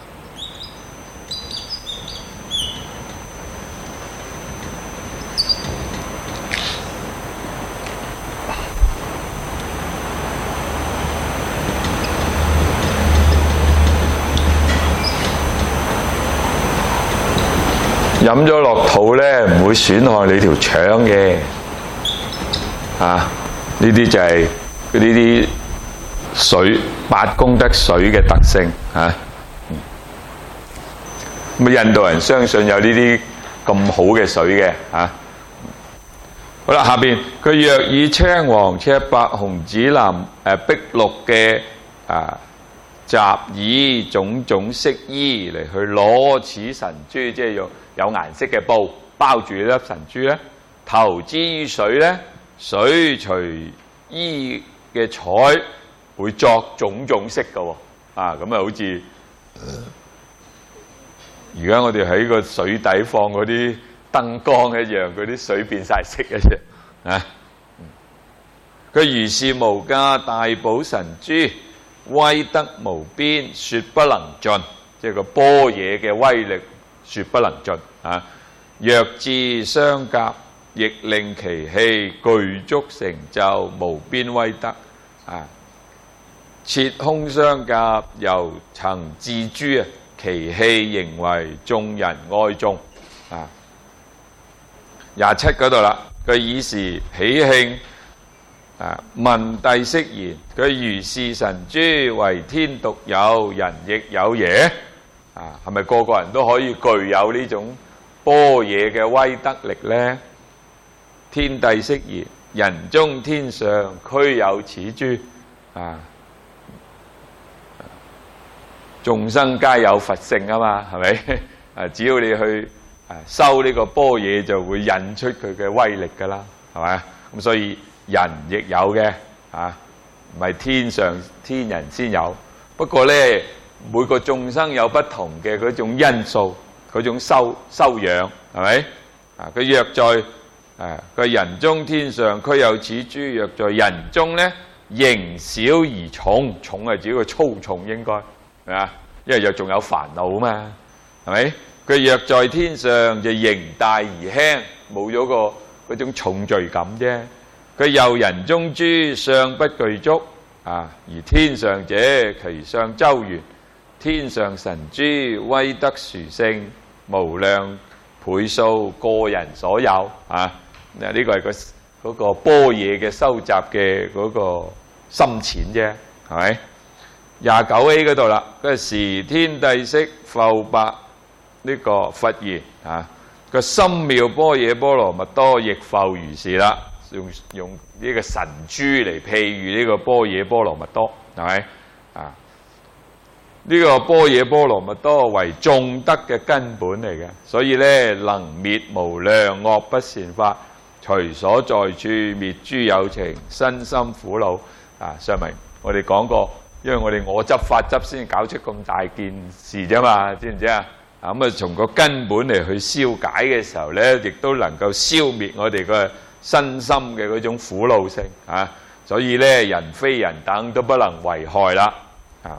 S1: 飲咗落肚咧唔會損害你條腸嘅。呢啲就係呢啲水8功德水嘅特性咁印度人相信有呢啲咁好嘅水嘅好啦，下邊佢若以青黃赤白紅紫藍碧綠嘅雜衣種種色衣嚟去攞此神珠，即係用有顏色嘅布包住粒神珠咧，投之於水咧。水隨衣嘅彩會作種種色嘅喎，咁好似而家我哋喺個水底放嗰啲燈光一樣，嗰啲水變晒色嘅啫。佢如是無價大寶神珠，威德無邊，說不能盡，即係個般若嘅威力說不能盡若至相夾，亦令其氣具足成就，無邊威德切空相夾，猶曾自諸其氣仍為眾人愛頌27嗰度啦。佢以時喜慶問帝釋言：佢如是神珠為天獨有，人亦有耶？係咪個個人都可以具有呢種般若嘅威德力呢？天帝釋言：人中天上俱有此珠眾生皆有佛性啊嘛，係咪？只要你去修呢個般若，就會引出佢嘅威力噶啦，係咪？咁所以人亦有嘅唔係天人先有。不過呢，每個眾生有不同嘅嗰種因素，嗰種修養，係咪？佢若在佢人中天上俱有此珠，若在人中呢，形小而重，重係指個粗重應該係嘛？因為又仲有煩惱嘛，係咪？佢若在天上就形大而輕，冇咗嗰種重罪感啫。佢又人中珠相不具足而天上者其相周圓，天上神珠威德殊勝，無量倍數，個人所有呢個係嗰個般若嘅收集嘅嗰個深淺啫，係咪？ 29A 嗰度啦，嗰時天帝釋復白呢個佛言啊，個深妙般若波羅蜜多亦復如是啦，用呢個神珠嚟譬喻呢個般若波羅蜜多，係咪啊？呢個般若波羅蜜多為眾德嘅根本嚟嘅，所以咧能滅無量惡不善法，隨所在處滅諸有情，身心苦惱啊！上明我哋講過，因為我哋我執法執先搞出咁大件事啫嘛，知唔知啊？咁啊，從個根本嚟去消解嘅時候咧，亦都能夠消滅我哋嘅身心嘅嗰種苦惱性啊！所以咧，人非人等都不能為害啦啊！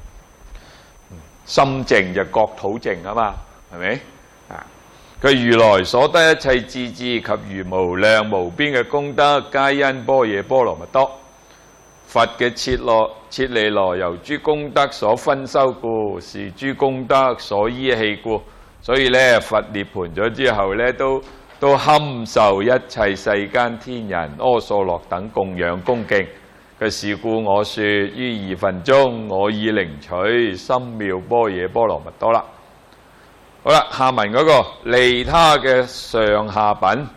S1: 心淨就國土淨啊嘛，係咪啊？佢如來所得一切智智及如無量無邊嘅功德，皆因般若波羅蜜多。佛嘅切利羅由諸功德所分修故，是諸功德所依棄故。所以咧，佛涅槃咗之後咧，都堪受一切世間天人、阿素洛等供養恭敬。嘅是故我說於二分中，我已領取深妙般若波羅蜜多啦。好啦，下文嗰個利他嘅上下品。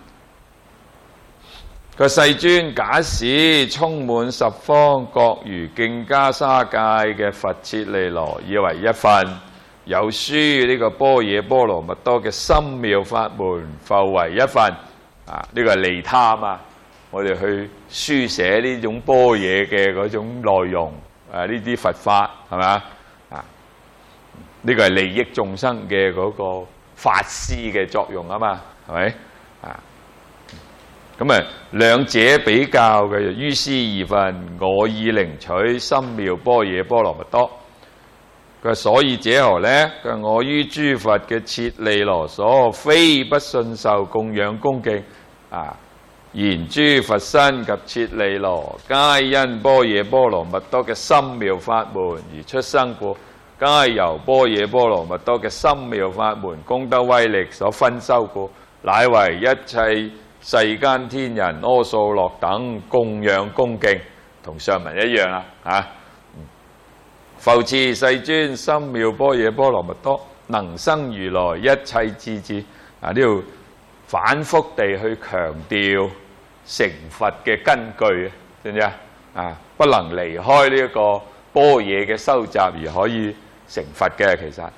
S1: 個世尊假使充滿十方各如殑伽沙界嘅佛切利羅，以為一份，有書呢個般若波羅蜜多嘅深妙法門，復為一份啊！呢個係利他嘛。我哋去書寫呢種般若嘅嗰種內容，呢啲佛法係咪啊？呢個係利益眾生嘅嗰個法師嘅作用啊嘛，係咪啊？咁啊，兩者比較嘅，於斯二分，我已領取深妙般若波羅蜜多。佢所以者何呢？佢我於諸佛嘅切利羅所，非不信受供養恭敬啊！言諸佛身及切利羅，皆因般若波羅蜜多嘅深妙法門而出生故，皆由般若波羅蜜多嘅深妙法門功德威力所分修故，乃為一切世間天人、阿素洛等供養恭敬，同上文一樣啦嚇。復次世尊深妙般若波羅蜜多，能生如來一切智智啊！呢度反覆地去強調成佛嘅根據，知唔知啊？不能離開呢一個般若嘅修習而可以成佛嘅，其實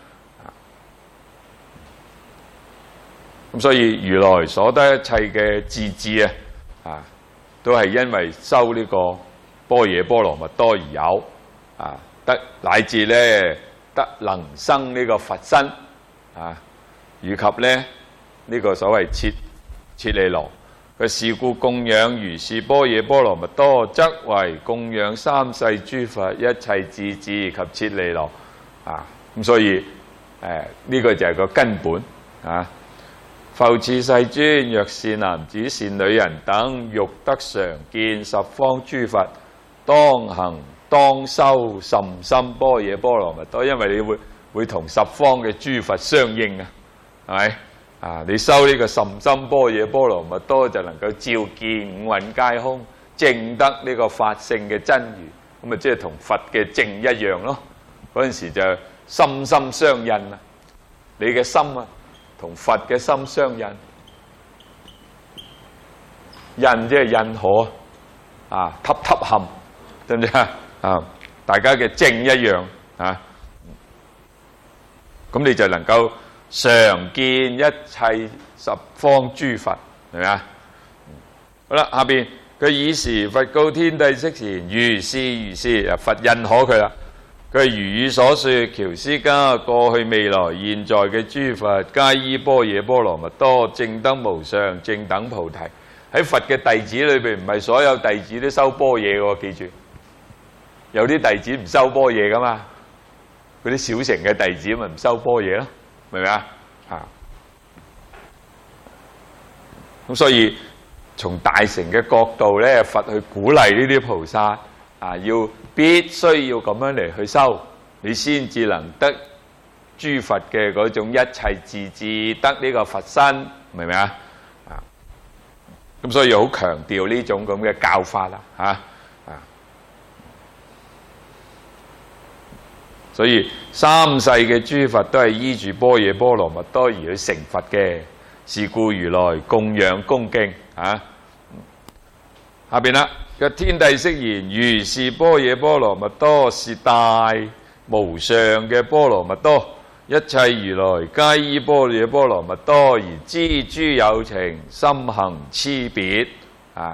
S1: 咁所以如來所得一切嘅智智都係因為修呢個般若波羅蜜多而有得乃至咧得能生呢個佛身以及咧呢個所謂切利羅。佢是故供養如是般若波羅蜜多，則為供養三世諸佛一切智智及切利羅咁所以呢個就係個根本復次世尊，若善男子善女人等欲得常見十方諸佛，當修甚深般若波羅蜜多，因為你會同十方嘅諸佛相應係咪？你修呢個甚深般若波羅蜜多，就能夠照見五蘊皆空，證得呢個法性嘅真如，咁啊即係同佛嘅證一樣咯。嗰陣時就心心相印啊！你嘅心同佛嘅心相印，印即係印可揼冚，知唔知大家嘅證一樣咁你就能夠常見一切十方諸佛，係咪啊？好啦，下邊佢爾時佛告天帝釋言：如是，佛認可佢啦。佢如語所說，憍尸家過去未來現在嘅諸佛，皆依般若波羅蜜多證得無上正等菩提。喺佛嘅弟子裏邊，唔係所有弟子都修般若嘅，記住。有啲弟子唔修般若噶嘛，嗰啲小乘嘅弟子咪唔修般若咯，明唔明啊？咁所以從大乘嘅角度咧，佛去鼓勵呢啲菩薩必須要咁樣嚟去修，你先至能得諸佛嘅嗰種一切智智，得呢個佛身，明唔明啊？咁所以好強調呢種咁嘅教法啦， 所以三世嘅諸佛都係依住般若波羅蜜多而去成佛嘅，是故如來供養恭敬啊。下邊啦，個天帝釋言：如是般若波羅蜜多是大無上嘅波羅蜜多，一切如來皆依般若波羅蜜多而知諸有情，心行差別啊。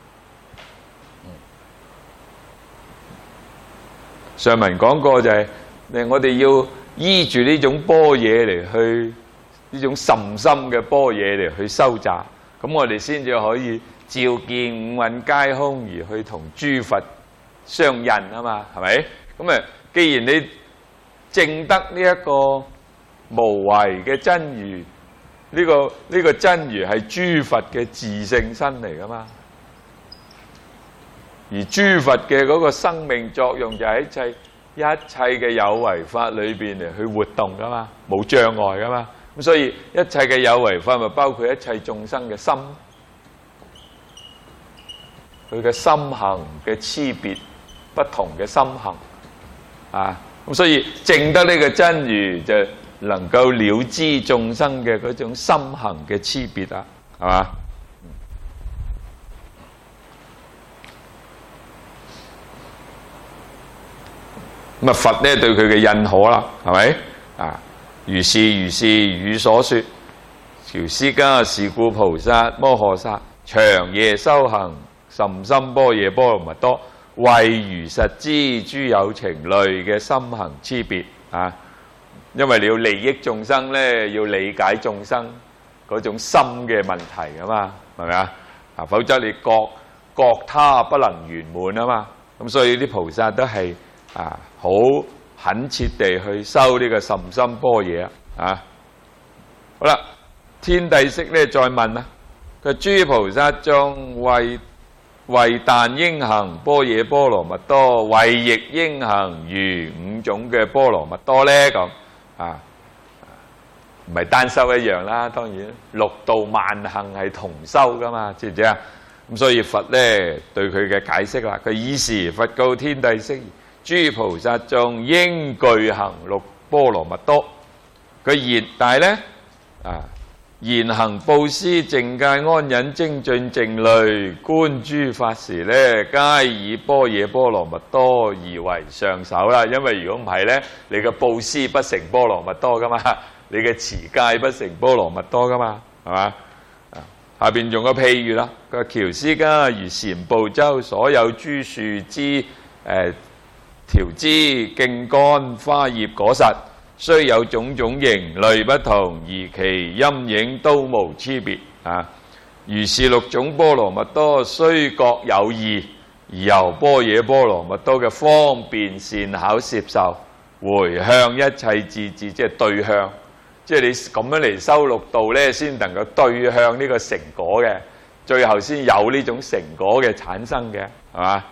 S1: 上文講過就係、我哋要依住呢種般若嚟去，呢種甚深嘅般若嚟去修習，咁我哋先至可以照見五蘊皆空而去同諸佛相應啊嘛，係咪？咁啊，既然你證得呢一個無為嘅真如，呢個真如係諸佛嘅自性身嚟噶嘛，而諸佛嘅嗰個生命作用就係一切嘅有為法裏邊嚟去活動噶嘛，冇障礙噶嘛，咁所以一切嘅有為法咪包括一切眾生嘅心，佢嘅心行嘅差別不同嘅心行啊，咁所以證得呢個真如就能夠了知眾生嘅嗰種心行嘅差別啊，係嘛？咁啊，佛咧對佢嘅認可啦，係咪啊？如是語所說，調師家是故菩薩摩訶薩長夜修行甚深般若波羅蜜多，為如實知諸有情類嘅心行差別啊！因為你要利益眾生咧，要理解眾生嗰種心嘅問題啊嘛，係咪啊？啊，否則你覺他不能圓滿啊嘛。咁所以啲菩薩都係好懇切地去修呢個甚深般若啊！好啦，天帝釋咧再問啦，佢諸菩薩眾為但應行般若波羅蜜多，為亦應行如五種嘅波羅蜜多咧？咁唔係單修一樣啦，當然六度萬行係同修噶嘛，知唔知啊？咁所以佛咧對佢嘅解釋啦，佢以時佛告天帝釋：諸菩薩眾應具行六波羅蜜多。佢言，但係咧言行布施淨戒安忍精進靜慮觀諸法時咧，皆以般若波羅蜜多而為上首啦。因為如果唔係咧，你嘅布施不成波羅蜜多噶嘛，你嘅持戒不成波羅蜜多噶嘛，係嘛？下邊用個譬喻啦，佢話：憍屍迦如禪部洲，所有諸樹枝條枝莖乾花葉果實，雖有種種形類不同，而其陰影都無差別啊！如是六種波羅蜜多，雖各有異，而由般若波羅蜜多嘅方便善巧攝受，回向一切智智，即係對向，即係你咁樣嚟修六道咧，先能夠對向呢個成果嘅，最後先有呢種成果嘅產生嘅，係嘛？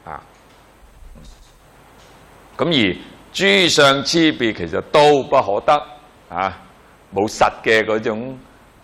S1: 咁而諸相差別其實都不可得啊，冇實嘅嗰種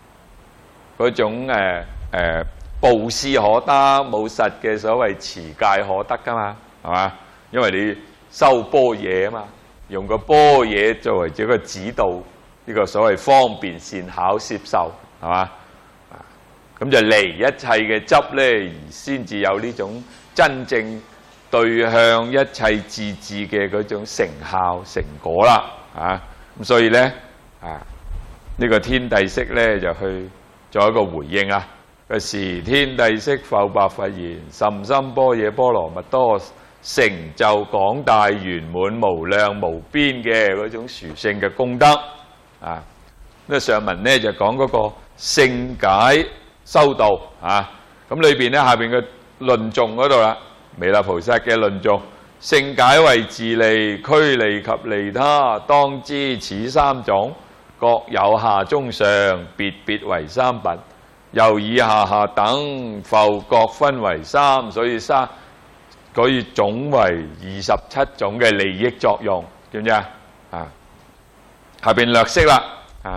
S1: 布施可得，冇實嘅所謂持戒可得噶嘛，係嘛？因為你修般若啊嘛，用個般若作為這個指導，呢個所謂方便善巧攝受，係嘛？咁就離一切嘅執咧，而先至有呢種真正對向一切智智嘅嗰種成效成果啦，咁所以咧呢個天帝釋咧就去做一個回應啦。嗰時天帝釋復白佛言：甚深般若波羅蜜多成就廣大圓滿無量無邊嘅嗰種殊勝嘅功德啊！咁上文咧就講嗰個勝解修道咁裏邊咧下邊嘅論頌嗰度啦。彌勒菩薩嘅論頌：勝解為自利、俱利及利他，當知此三種各有下中上，別別為三品，又以下下等復各分為三，所以總為27種嘅利益作用，知唔知啊？下邊略釋啦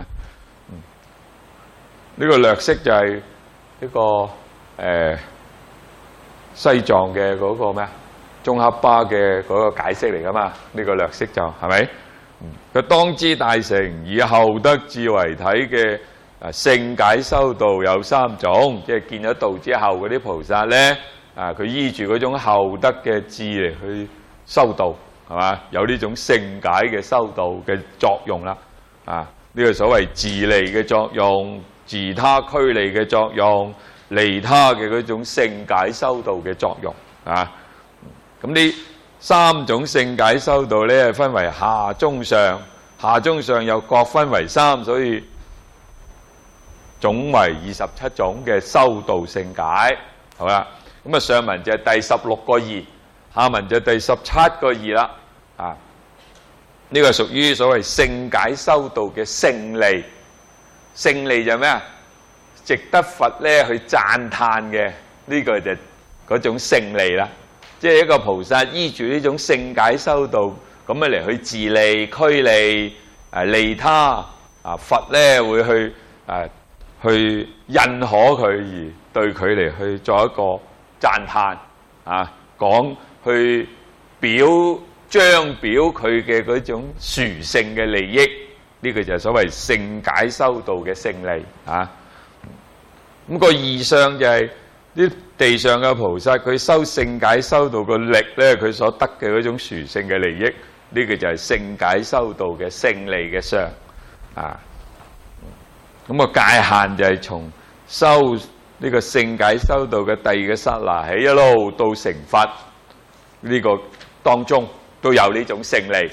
S1: 呢個略釋就係呢個西藏嘅嗰個咩宗喀巴嘅嗰個解釋嚟噶嘛？呢個略釋就係咪？佢當知大乘以後得智為體嘅聖解修道有3種，即係見咗道之後嗰啲菩薩咧，佢依住嗰種後得嘅智嚟去修道，係嘛？有呢種聖解嘅修道嘅作用啦。呢個所謂自利嘅作用、自他俱利嘅作用、利他嘅嗰種聖解修道嘅作用咁呢3種聖解修道咧，分為下中上，下中上又各分為3，所以總為27種嘅修道聖解，好啦。咁上文就係第16個義，下文就係第17個義啦。呢個屬於所謂聖解修道嘅勝利。勝利就係咩啊？值得佛咧去讚歎嘅，呢個就嗰種勝利啦。即係一個菩薩依住呢種聖解修道咁樣嚟去自利俱利利他佛咧會去認可佢，而對佢嚟去作一個讚歎講去張表佢嘅嗰種殊勝嘅利益，呢個就係所謂聖解修道嘅勝利咁個義相就係啲地上嘅菩薩，佢修聖解修道個力咧，佢所得嘅嗰種殊勝嘅利益，呢個就係聖解修道嘅勝利嘅相咁個界限就係從修呢個聖解修道嘅第2個剎那起，一路到成佛呢個當中都有呢種勝利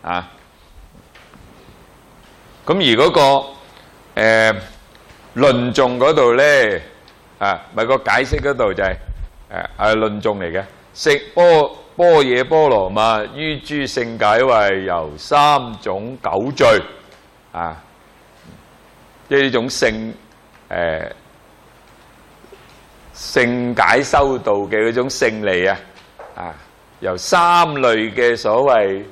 S1: 咁而嗰個論頌嗰度咧咪個解釋嗰度就係論頌嚟嘅，食般若波羅蜜於諸聖解位由3種9罪即係呢種聖解修道嘅嗰種勝利由3類嘅所謂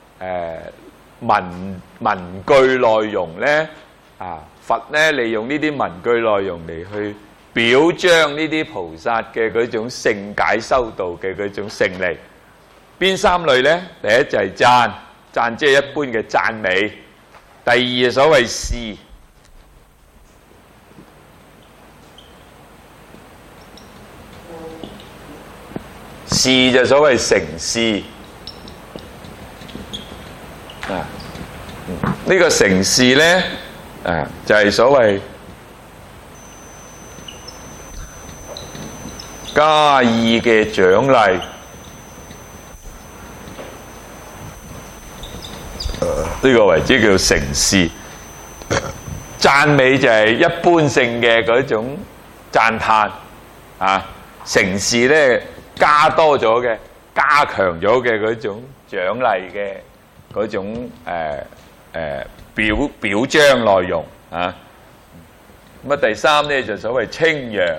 S1: 文句內容咧佛咧利用呢啲文句內容嚟去表彰呢啲菩薩嘅嗰種聖解修道嘅嗰種勝利。邊3類咧？第一就係讚，即係一般嘅讚美；第2所謂示就所謂承事呢個承事咧就係所謂加意嘅獎勵，呢個為之叫承事。讚美就係一般性嘅嗰種讚歎承事咧加多咗嘅、加強咗嘅嗰種獎勵嘅嗰種表彰內容咁第3咧就所謂稱揚，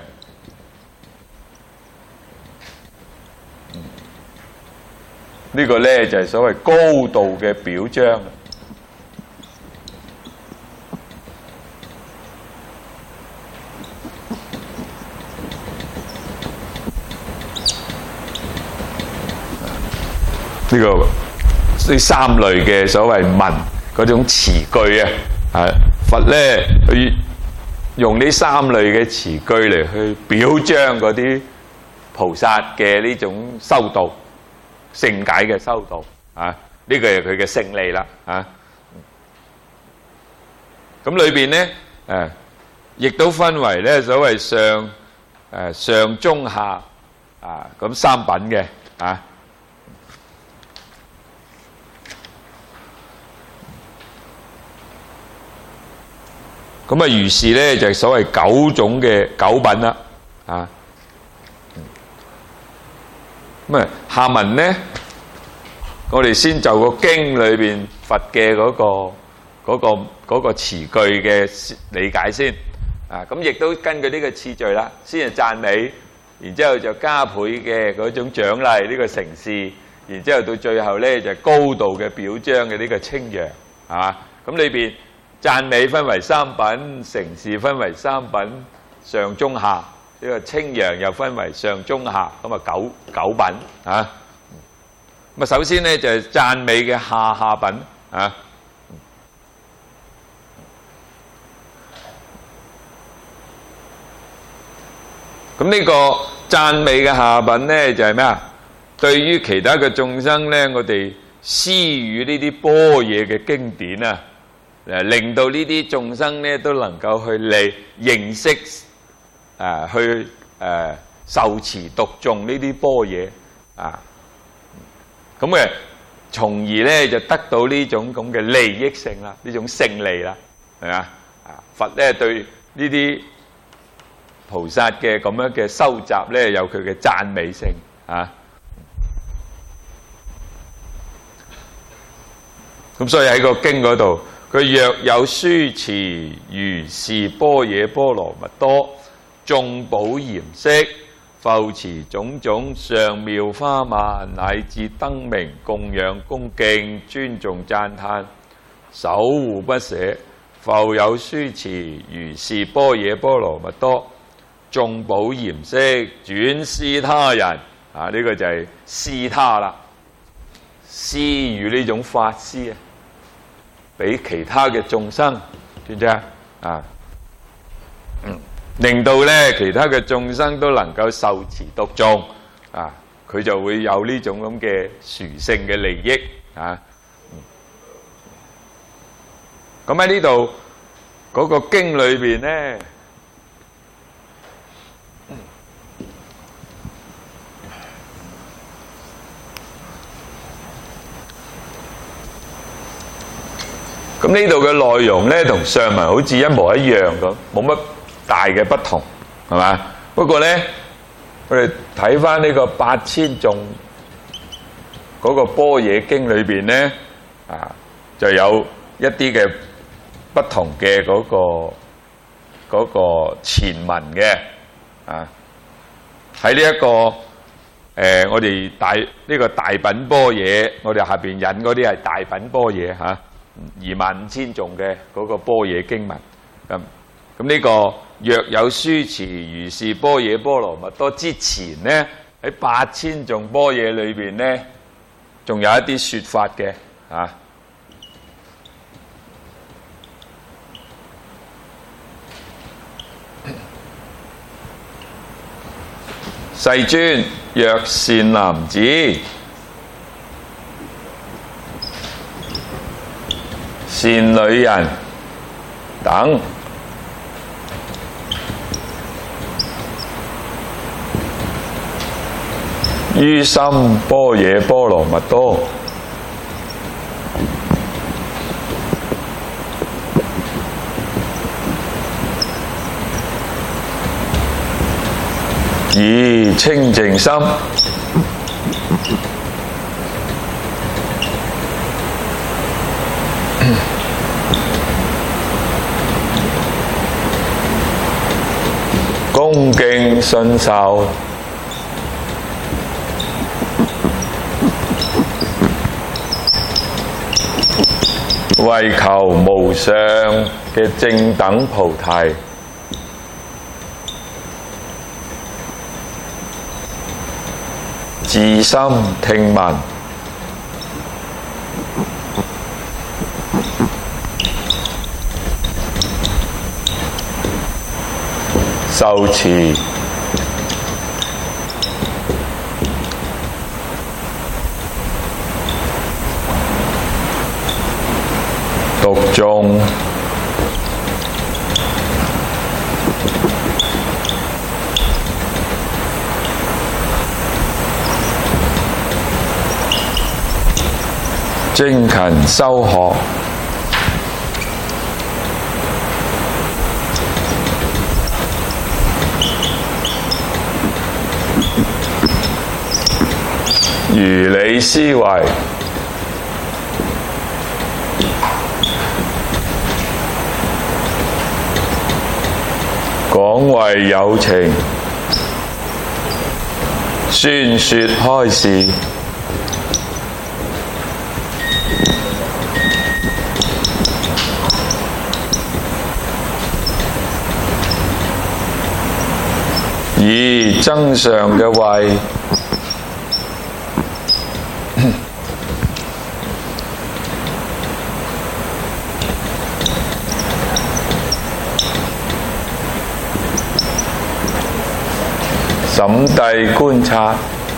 S1: 呢個咧就係所謂高度嘅表彰。呢3類嘅所謂文嗰種詞句佛咧佢用呢3類嘅詞句嚟去表彰嗰啲菩薩嘅呢種修道聖解嘅修道呢個係佢嘅勝利啦咁裏邊咧亦都分為咧所謂上中下咁3品嘅咁如是咧就係所謂9種嘅9品啦咁下文咧我哋先就個經裏邊佛嘅嗰個詞句嘅理解先咁亦都根據呢個次序啦，先係讚美，然之後就加倍嘅嗰種獎勵呢個承事，然之後到最後咧就高度嘅表彰嘅呢個稱揚咁裏邊讚美分為3品，承事分為3品，上中下呢個稱揚又分為上中下，咁9品咁啊，首先咧就係讚美嘅下品啊。咁呢個讚美嘅下品咧就係咩啊？對於其他嘅眾生咧，我哋施予呢啲般若嘅經典啊，令到呢啲眾生咧都能夠去認識去受持讀誦呢啲般若啊，咁從而咧就得到呢種咁嘅利益性啦，呢種勝利啦，係咪啊？佛咧對呢啲菩薩嘅咁樣嘅收集咧，有佢嘅讚美性啊。咁所以喺個經嗰度，佢若有書持如是般若波羅蜜多，眾寶嚴飾，復持種種上妙花鬘，乃至燈明供養恭敬尊重讚歎，守護不捨。復有書持如是般若波羅蜜多，眾寶嚴飾，轉施他人啊！呢個就係施他啦，施予呢種法施啊，俾其他嘅眾生，知唔知啊？令到咧其他嘅眾生都能夠受持讀誦啊，佢就會有呢種咁嘅殊勝嘅利益啊。咁喺呢度嗰個經裏邊咧，咁呢度嘅內容咧，同上文好似一模一樣咁，冇乜大嘅不同，係嘛？不過咧，我哋睇翻呢個8000頌嗰個般若經裏邊咧，就有一啲嘅不同嘅嗰個前文嘅喺呢一個我哋呢個大品般若，我哋下邊引嗰啲係大品般若嚇，25000頌嘅嗰個般若經文咁呢個若有書持如是般若波羅蜜多之前咧，喺8000頌般若裏邊咧，仲有一啲說法嘅世尊，若善男子、善女人等，於心般若波羅蜜多，以清淨心恭敬信受，為求無上嘅正等菩提，自心聽聞，受持讀誦精勤修學，如理思維，廣為有情，宣說開示，以增上嘅慧審諦觀察，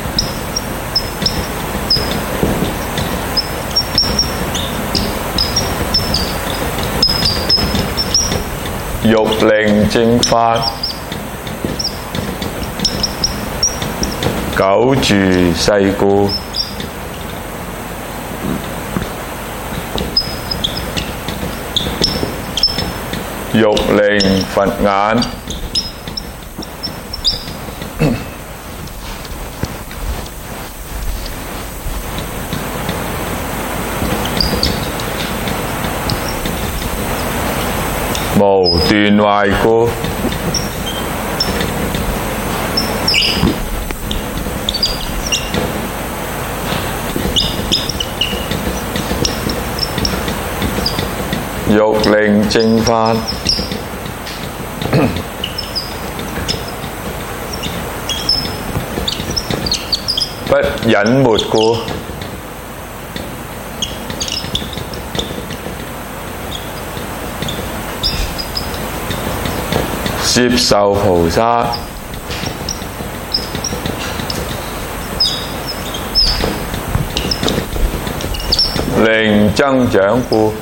S1: 欲令正法，久住世故。欲令佛眼，無斷壞故。欲令正法，不隱沒故。攝受菩薩，令增長故。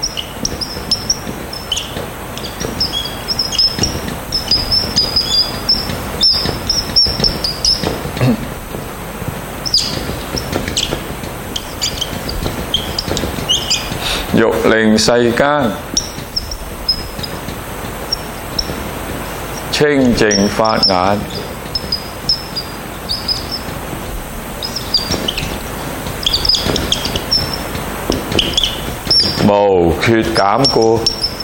S1: 欲令世間清淨法眼，無缺減故。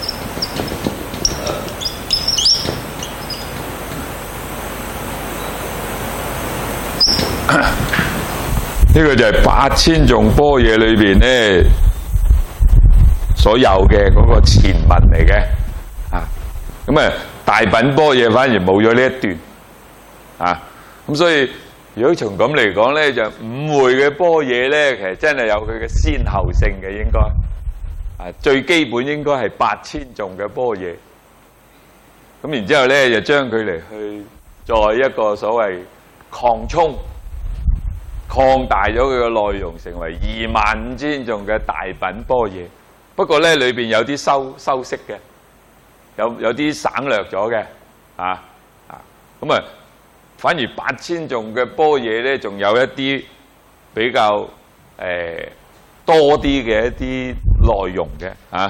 S1: 呢個就係8000頌般若裏邊呢所有嘅嗰個前文嚟嘅，咁啊大品般若反而冇咗呢一段，咁所以如果從咁嚟講咧，就五會嘅般若咧，其實真係有佢嘅先後性嘅，應該，最基本應該係8000頌嘅般若，咁然之後咧就將佢嚟去再一個所謂擴充。擴大咗佢嘅內容，成為25000頌嘅大品般若。不過咧，裏邊有啲修飾嘅，有啲省略咗嘅，咁啊，反而8000頌嘅般若咧，仲有一啲比較多啲嘅一啲內容嘅，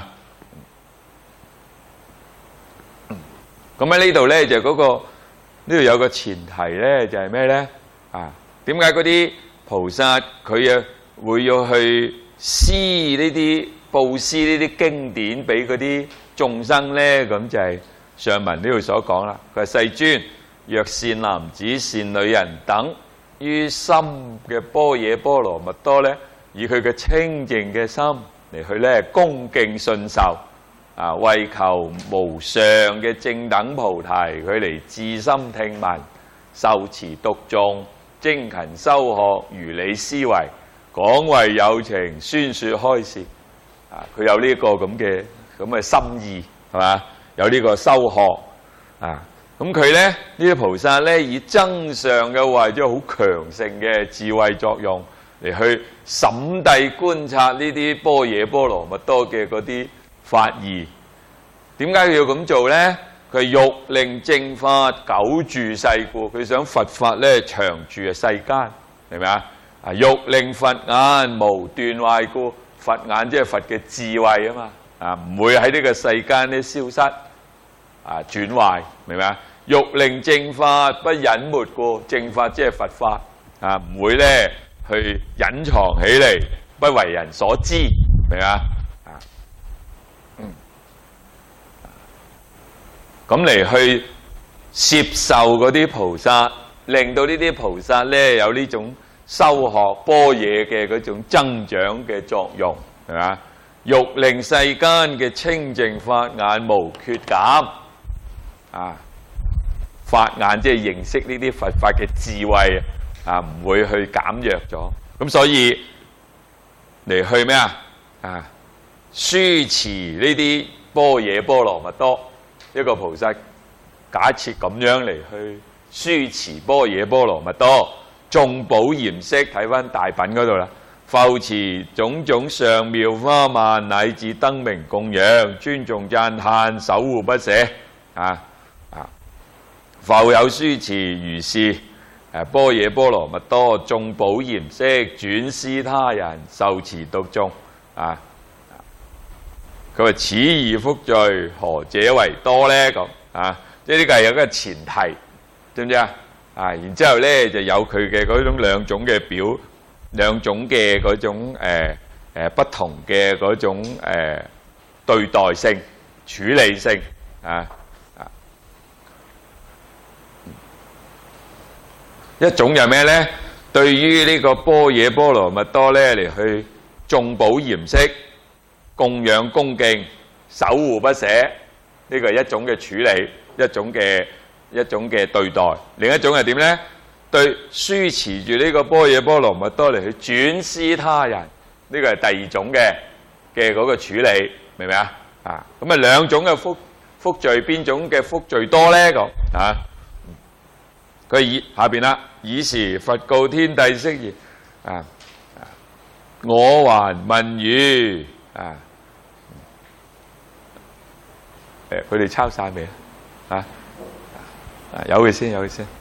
S1: 咁喺呢度咧就嗰個呢度有個前提咧，就係咩咧？點解嗰啲菩薩佢會要去施呢啲布施呢啲經典俾嗰啲眾生咧？咁就係上文呢度所講啦。佢話世尊，若善男子、善女人等於心嘅般若波羅蜜多咧，以佢嘅清淨嘅心嚟去咧恭敬信受，為求無上嘅正等菩提，佢嚟至心聽聞、受持讀誦、精勤修學、如理思維、廣為有情、宣說開示，佢有呢個咁嘅心意，係嘛？有呢個修學，咁佢咧呢啲菩薩咧以增上嘅慧，即係好強盛嘅智慧作用嚟去審諦觀察呢啲般若波羅蜜多嘅嗰啲法義。點解佢要咁做咧？佢欲令正法久住世故，佢想佛法咧長住喺世間，明唔明啊？欲令佛眼無斷壞故，佛眼即係佛嘅智慧啊嘛，唔會喺呢個世間咧消失，轉壞，明唔明啊？欲令正法不隱沒故，正法即係佛法，唔會咧去隱藏起嚟，不為人所知，明唔明啊？咁嚟去攝受嗰啲菩薩，令到呢啲菩薩咧有呢種修學般若嘅嗰種增長嘅作用，係嘛？欲令世間嘅清淨法眼無缺減，法眼即係認識呢啲佛法嘅智慧，唔會去減弱咗。咁所以嚟去咩書持呢啲般若波羅蜜多。一個菩薩假設咁樣嚟去書持般若波羅蜜多，眾寶嚴飾，睇翻大品嗰度啦。復持種種上妙花鬘，乃至燈明供養，尊重讚歎，守護不捨。復有書持如是般若波羅蜜多，眾寶嚴飾，轉施他人，受持讀誦。佢話此二福罪，何者為多呢？咁即係呢個係有一個前提，知唔知啊？然之後咧就有佢嘅嗰種兩種嘅嗰種不同嘅嗰種對待性、處理性一種就咩咧？對於呢個般若波羅蜜多咧嚟去眾寶嚴飾、供養恭敬、守護不捨，呢個係一種嘅處理，一種嘅對待。另一種係點咧？對書持住呢個般若波羅蜜多嚟去轉施他人，呢個係第二種嘅嗰個處理，明唔明啊？咁啊兩種嘅福罪，邊種嘅福罪多咧？咁佢下邊啦，爾時佛告天帝釋言：我還問汝佢哋抄晒未啊？有嘅先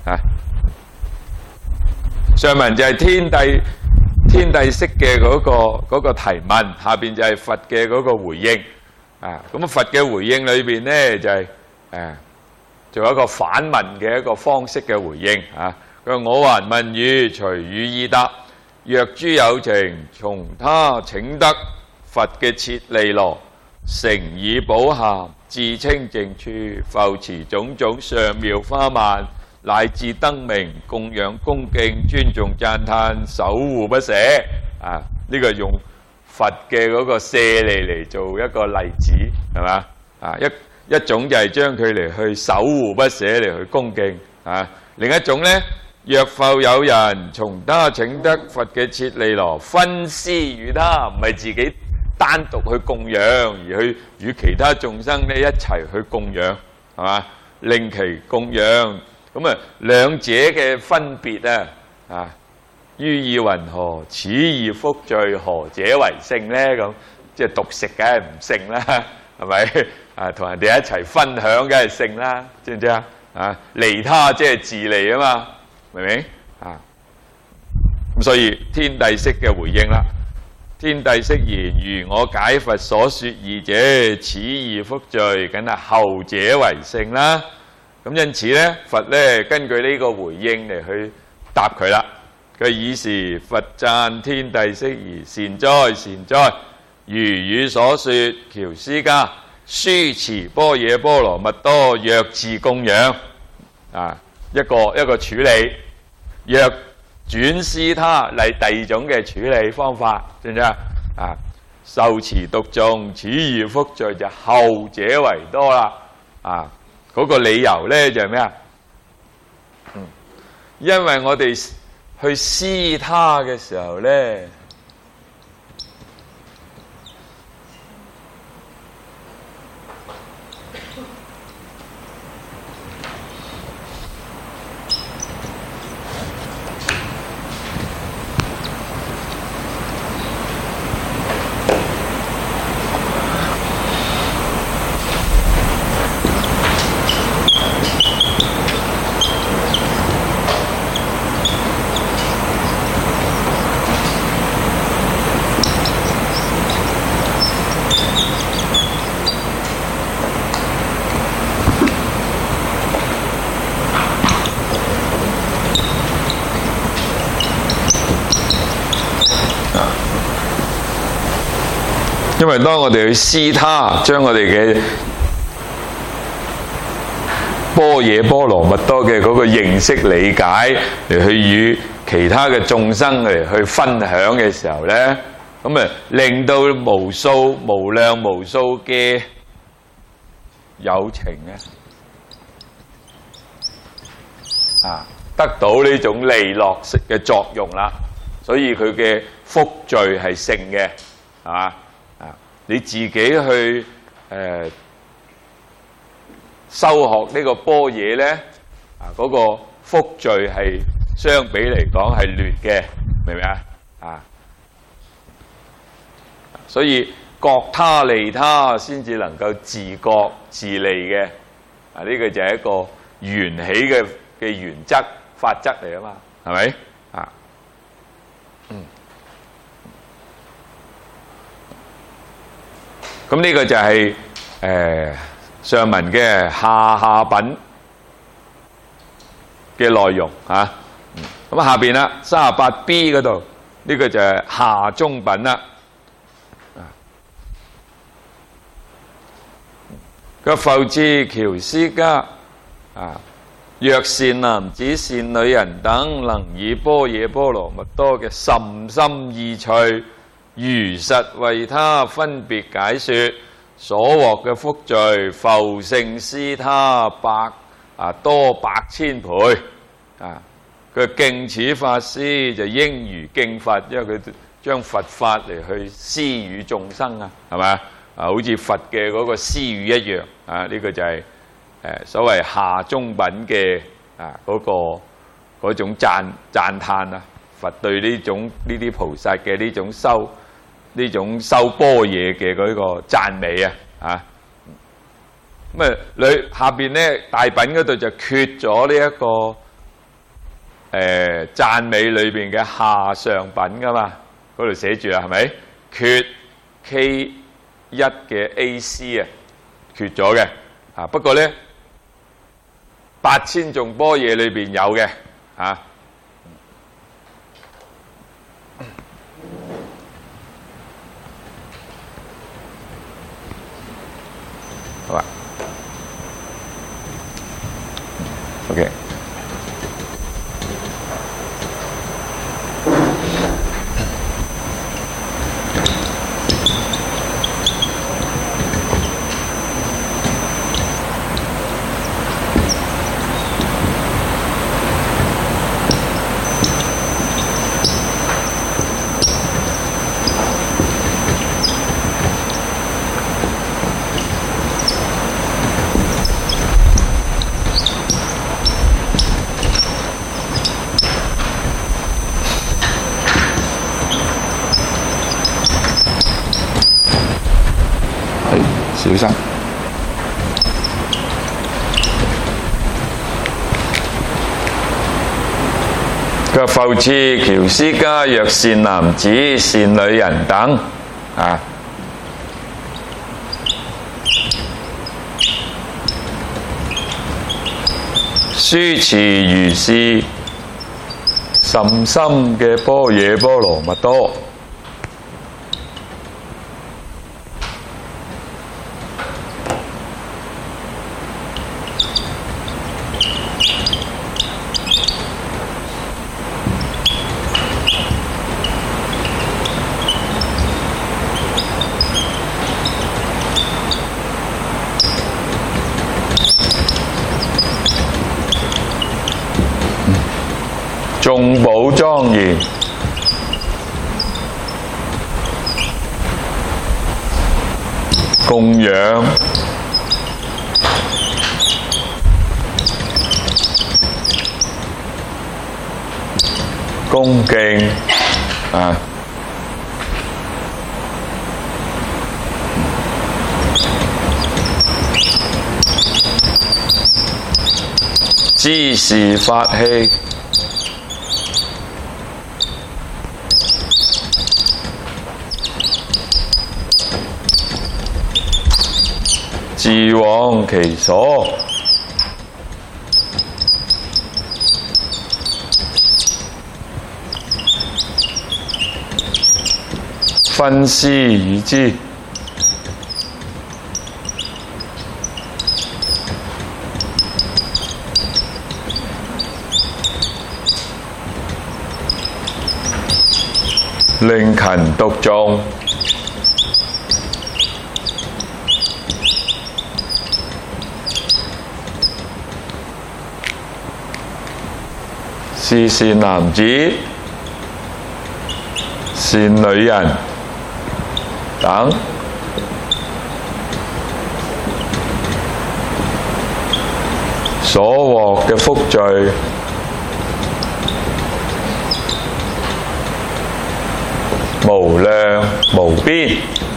S1: 上文就係天帝釋嘅嗰個提問，下邊就係佛嘅嗰個回應。咁佛嘅回應裏邊咧就係做一個反問嘅一個方式嘅回應。佢話我還問汝，隨汝意答。若諸有情，從他請得佛嘅設利羅，誠以寶函，至清淨處，復持種種上妙花鬘，乃至燈明供養恭敬，尊重讚歎，守護不捨。呢個用佛嘅嗰個舍利嚟做一個例子，係嘛？一種就係將佢嚟去守護不捨嚟去恭敬。另一種呢，若復有人從他請得佛嘅設利羅，分施與他，唔係自己單獨去供養，而去與其他眾生呢一齊去供養，係嘛？令其供養。咁兩者嘅分別於意云何？此二福罪，何者為勝呢？咁即係獨食梗係唔勝啦，係咪？同人哋一齊分享梗係勝啦，知唔知啊？利他即係自利啊嘛，明唔明？咁所以天帝釋嘅回應啦，天帝釋言：如我解佛所說義者，此二福罪，梗係後者為勝啦。咁因此咧，佛咧根據呢個回應嚟去答佢啦。佢爾時佛讚天帝釋言：善哉善哉，如汝所說，憍尸迦書持般若波羅蜜多，若自供養。一個處理，若轉施他嚟第二種嘅處理方法，知唔知啊？受持讀誦，此二福罪就後者為多啦。嗰個理由咧就係咩啊？因為我哋去施他嘅時候咧，因為當我哋去施他，將我哋嘅般若波羅蜜多嘅嗰個認識理解嚟去與其他嘅眾生嚟去分享嘅時候咧，咁令到無量無數嘅有情咧得到呢種利樂嘅作用啦，所以佢嘅福罪係勝嘅，係嘛？你自己去修學呢個般若咧，嗰個福罪係相比嚟講係劣嘅，明唔明啊？所以覺他利他先至能夠自覺自利嘅，呢個就係一個緣起嘅原則法則嚟啊嘛，係咪？咁呢個就係上文嘅下品嘅內容嚇。咁下邊啦38B 嗰度，呢個就係下中品啦。個復次憍尸家若善男子善女人等，能以般若波羅蜜多嘅甚深意趣，如實為他分別解說，所獲嘅福罪復勝施他多百千倍。佢敬此法師就應如敬佛，因為佢將佛法嚟去施與眾生啊，係咪？好似佛嘅嗰個施與一樣啊！呢個就係所謂下中品嘅嗰種讚歎啊！佛對呢啲菩薩嘅呢種修般若嘅嗰個讚美啊！咁下邊咧大品嗰度就缺咗呢一個讚美裏邊嘅下上品噶嘛，嗰度寫住啦，係咪？缺 K1 嘅 AC 缺咗嘅不過咧8000頌般若裏邊有嘅好吧 OK。小心。佢話復次憍尸家若善男子善女人等書持如是甚深嘅般若波羅蜜多，眾寶莊嚴，供養恭敬知是法器，自往其所，分施與之，令勤讀誦，是善男子、善女人等，所獲嘅福罪無量無邊。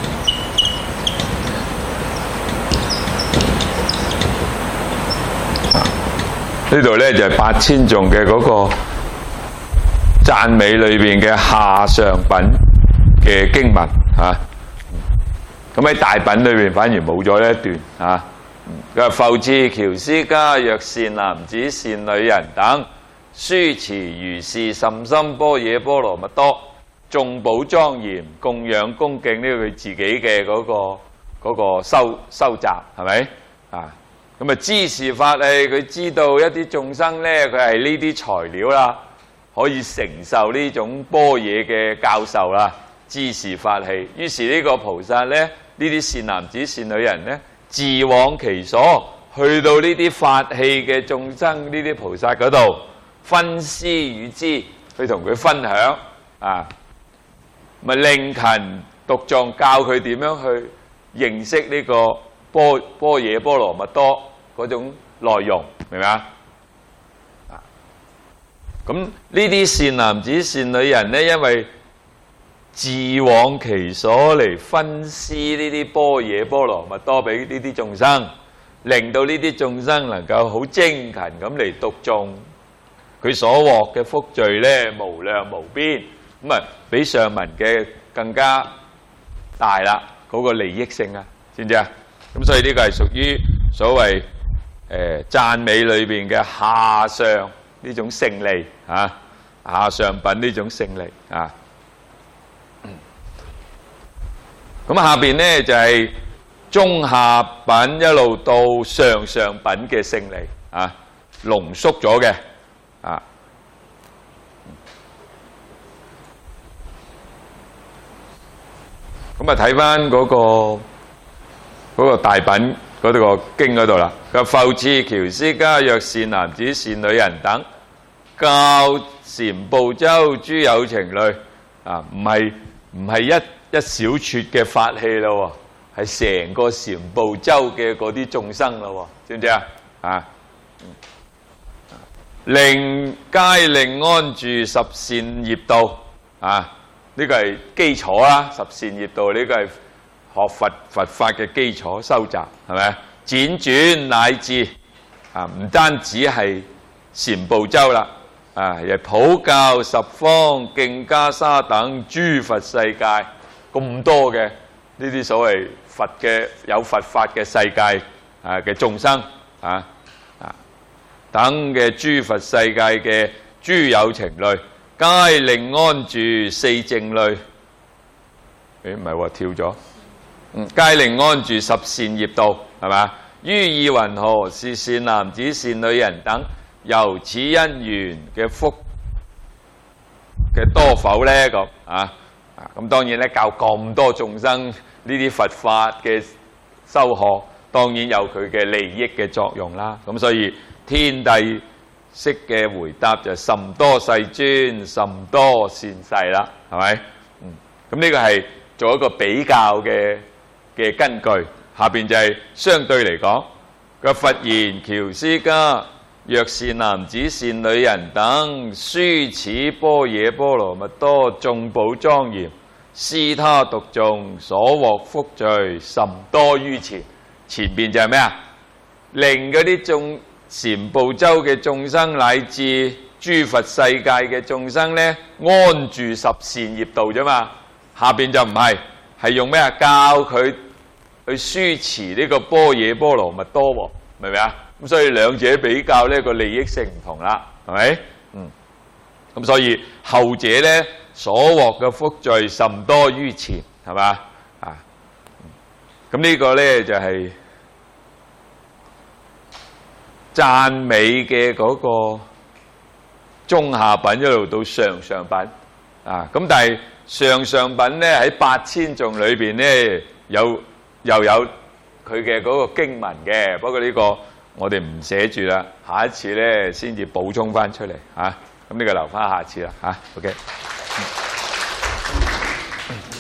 S1: 呢度咧就係八千頌嘅嗰個讚美裏邊嘅下上品嘅經文嚇。咁喺大品裏邊反而冇咗呢一段嚇。佢話復次憍尸迦若善男子善女人等，書持如是甚深般若波羅蜜多，眾寶莊嚴，供養恭敬，呢個佢自己嘅嗰個收集係咪啊？咁啊，知是法器，佢知道一啲眾生咧，佢係呢啲材料啦，可以承受呢種般若嘅教授啦。知是法器，於是呢個菩薩咧，呢啲善男子善女人咧，自往其所，去到呢啲法器嘅眾生，呢啲菩薩嗰度，分施與之，去同佢分享啊，咪令勤讀誦，教佢點樣去認識呢個般若波羅蜜多嗰種內容，明唔明啊？咁呢啲善男子善女人咧，因為自往其所嚟分施呢啲般若波羅蜜多俾呢啲眾生，令到呢啲眾生能夠好精勤咁嚟讀誦，佢所獲嘅福聚咧無量無邊，咁啊比上文嘅更加大啦，嗰個利益性啊，知唔知啊？咁所以呢個係屬於所謂讚美裏邊嘅下上呢種勝利啊，下上品呢種勝利啊。咁下邊咧就係中下品一路到上上品嘅勝利啊，濃縮咗嘅啊。咁啊睇翻嗰個大品嗰度個經嗰度啦。佢話復次憍尸迦若善男子善女人等，教禪部洲諸有情類啊，唔係一小撮嘅法器咯，係成個禪部洲嘅嗰啲眾生咯，知唔知啊？啊，皆令安住十善業道啊！呢個係基礎啦，十善業道呢個係學佛法嘅基礎修習，係咪？輾轉乃至啊，唔單止係禪部洲啦，啊，亦普教十方殑伽沙等諸佛世界。咁多嘅呢啲所謂佛嘅有佛法嘅世界啊嘅眾生啊等嘅諸佛世界嘅諸有情類，皆令安住四靜類。唔係喎，跳咗。皆令安住十善業道，係嘛？於意云何是善男子善女人等，由此因緣嘅福嘅多否咧？咁啊？咁當然咧，教咁多眾生呢啲佛法嘅修學，當然有佢嘅利益嘅作用啦。咁所以天帝式嘅回答就甚多世尊，甚多善逝啦，係咪？咁呢個係做一個比較嘅根據。下邊就係相對嚟講，佢佛言憍尸迦若善男子善女人等，書此般若波羅蜜多眾寶莊嚴，施他讀誦，所獲福聚甚多於前。前邊就係咩啊？令嗰啲眾禪部洲嘅眾生乃至諸佛世界嘅眾生咧，安住十善業道啫嘛。下邊就唔係，係用咩啊？教佢去書持呢個般若波羅蜜多喎，明唔明啊？咁所以兩者比較呢個利益性唔同啦，係咪？咁所以後者咧所獲嘅福聚甚多於前，係嘛？啊，咁呢個咧就係讚美嘅嗰個中下品一路到上上品啊。咁但係上上品咧喺8000頌裏邊咧又有佢嘅嗰個經文嘅，不過呢個我哋唔寫住啦，下一次咧先至補充翻出嚟嚇。咁呢個留翻下次啦嚇。OK。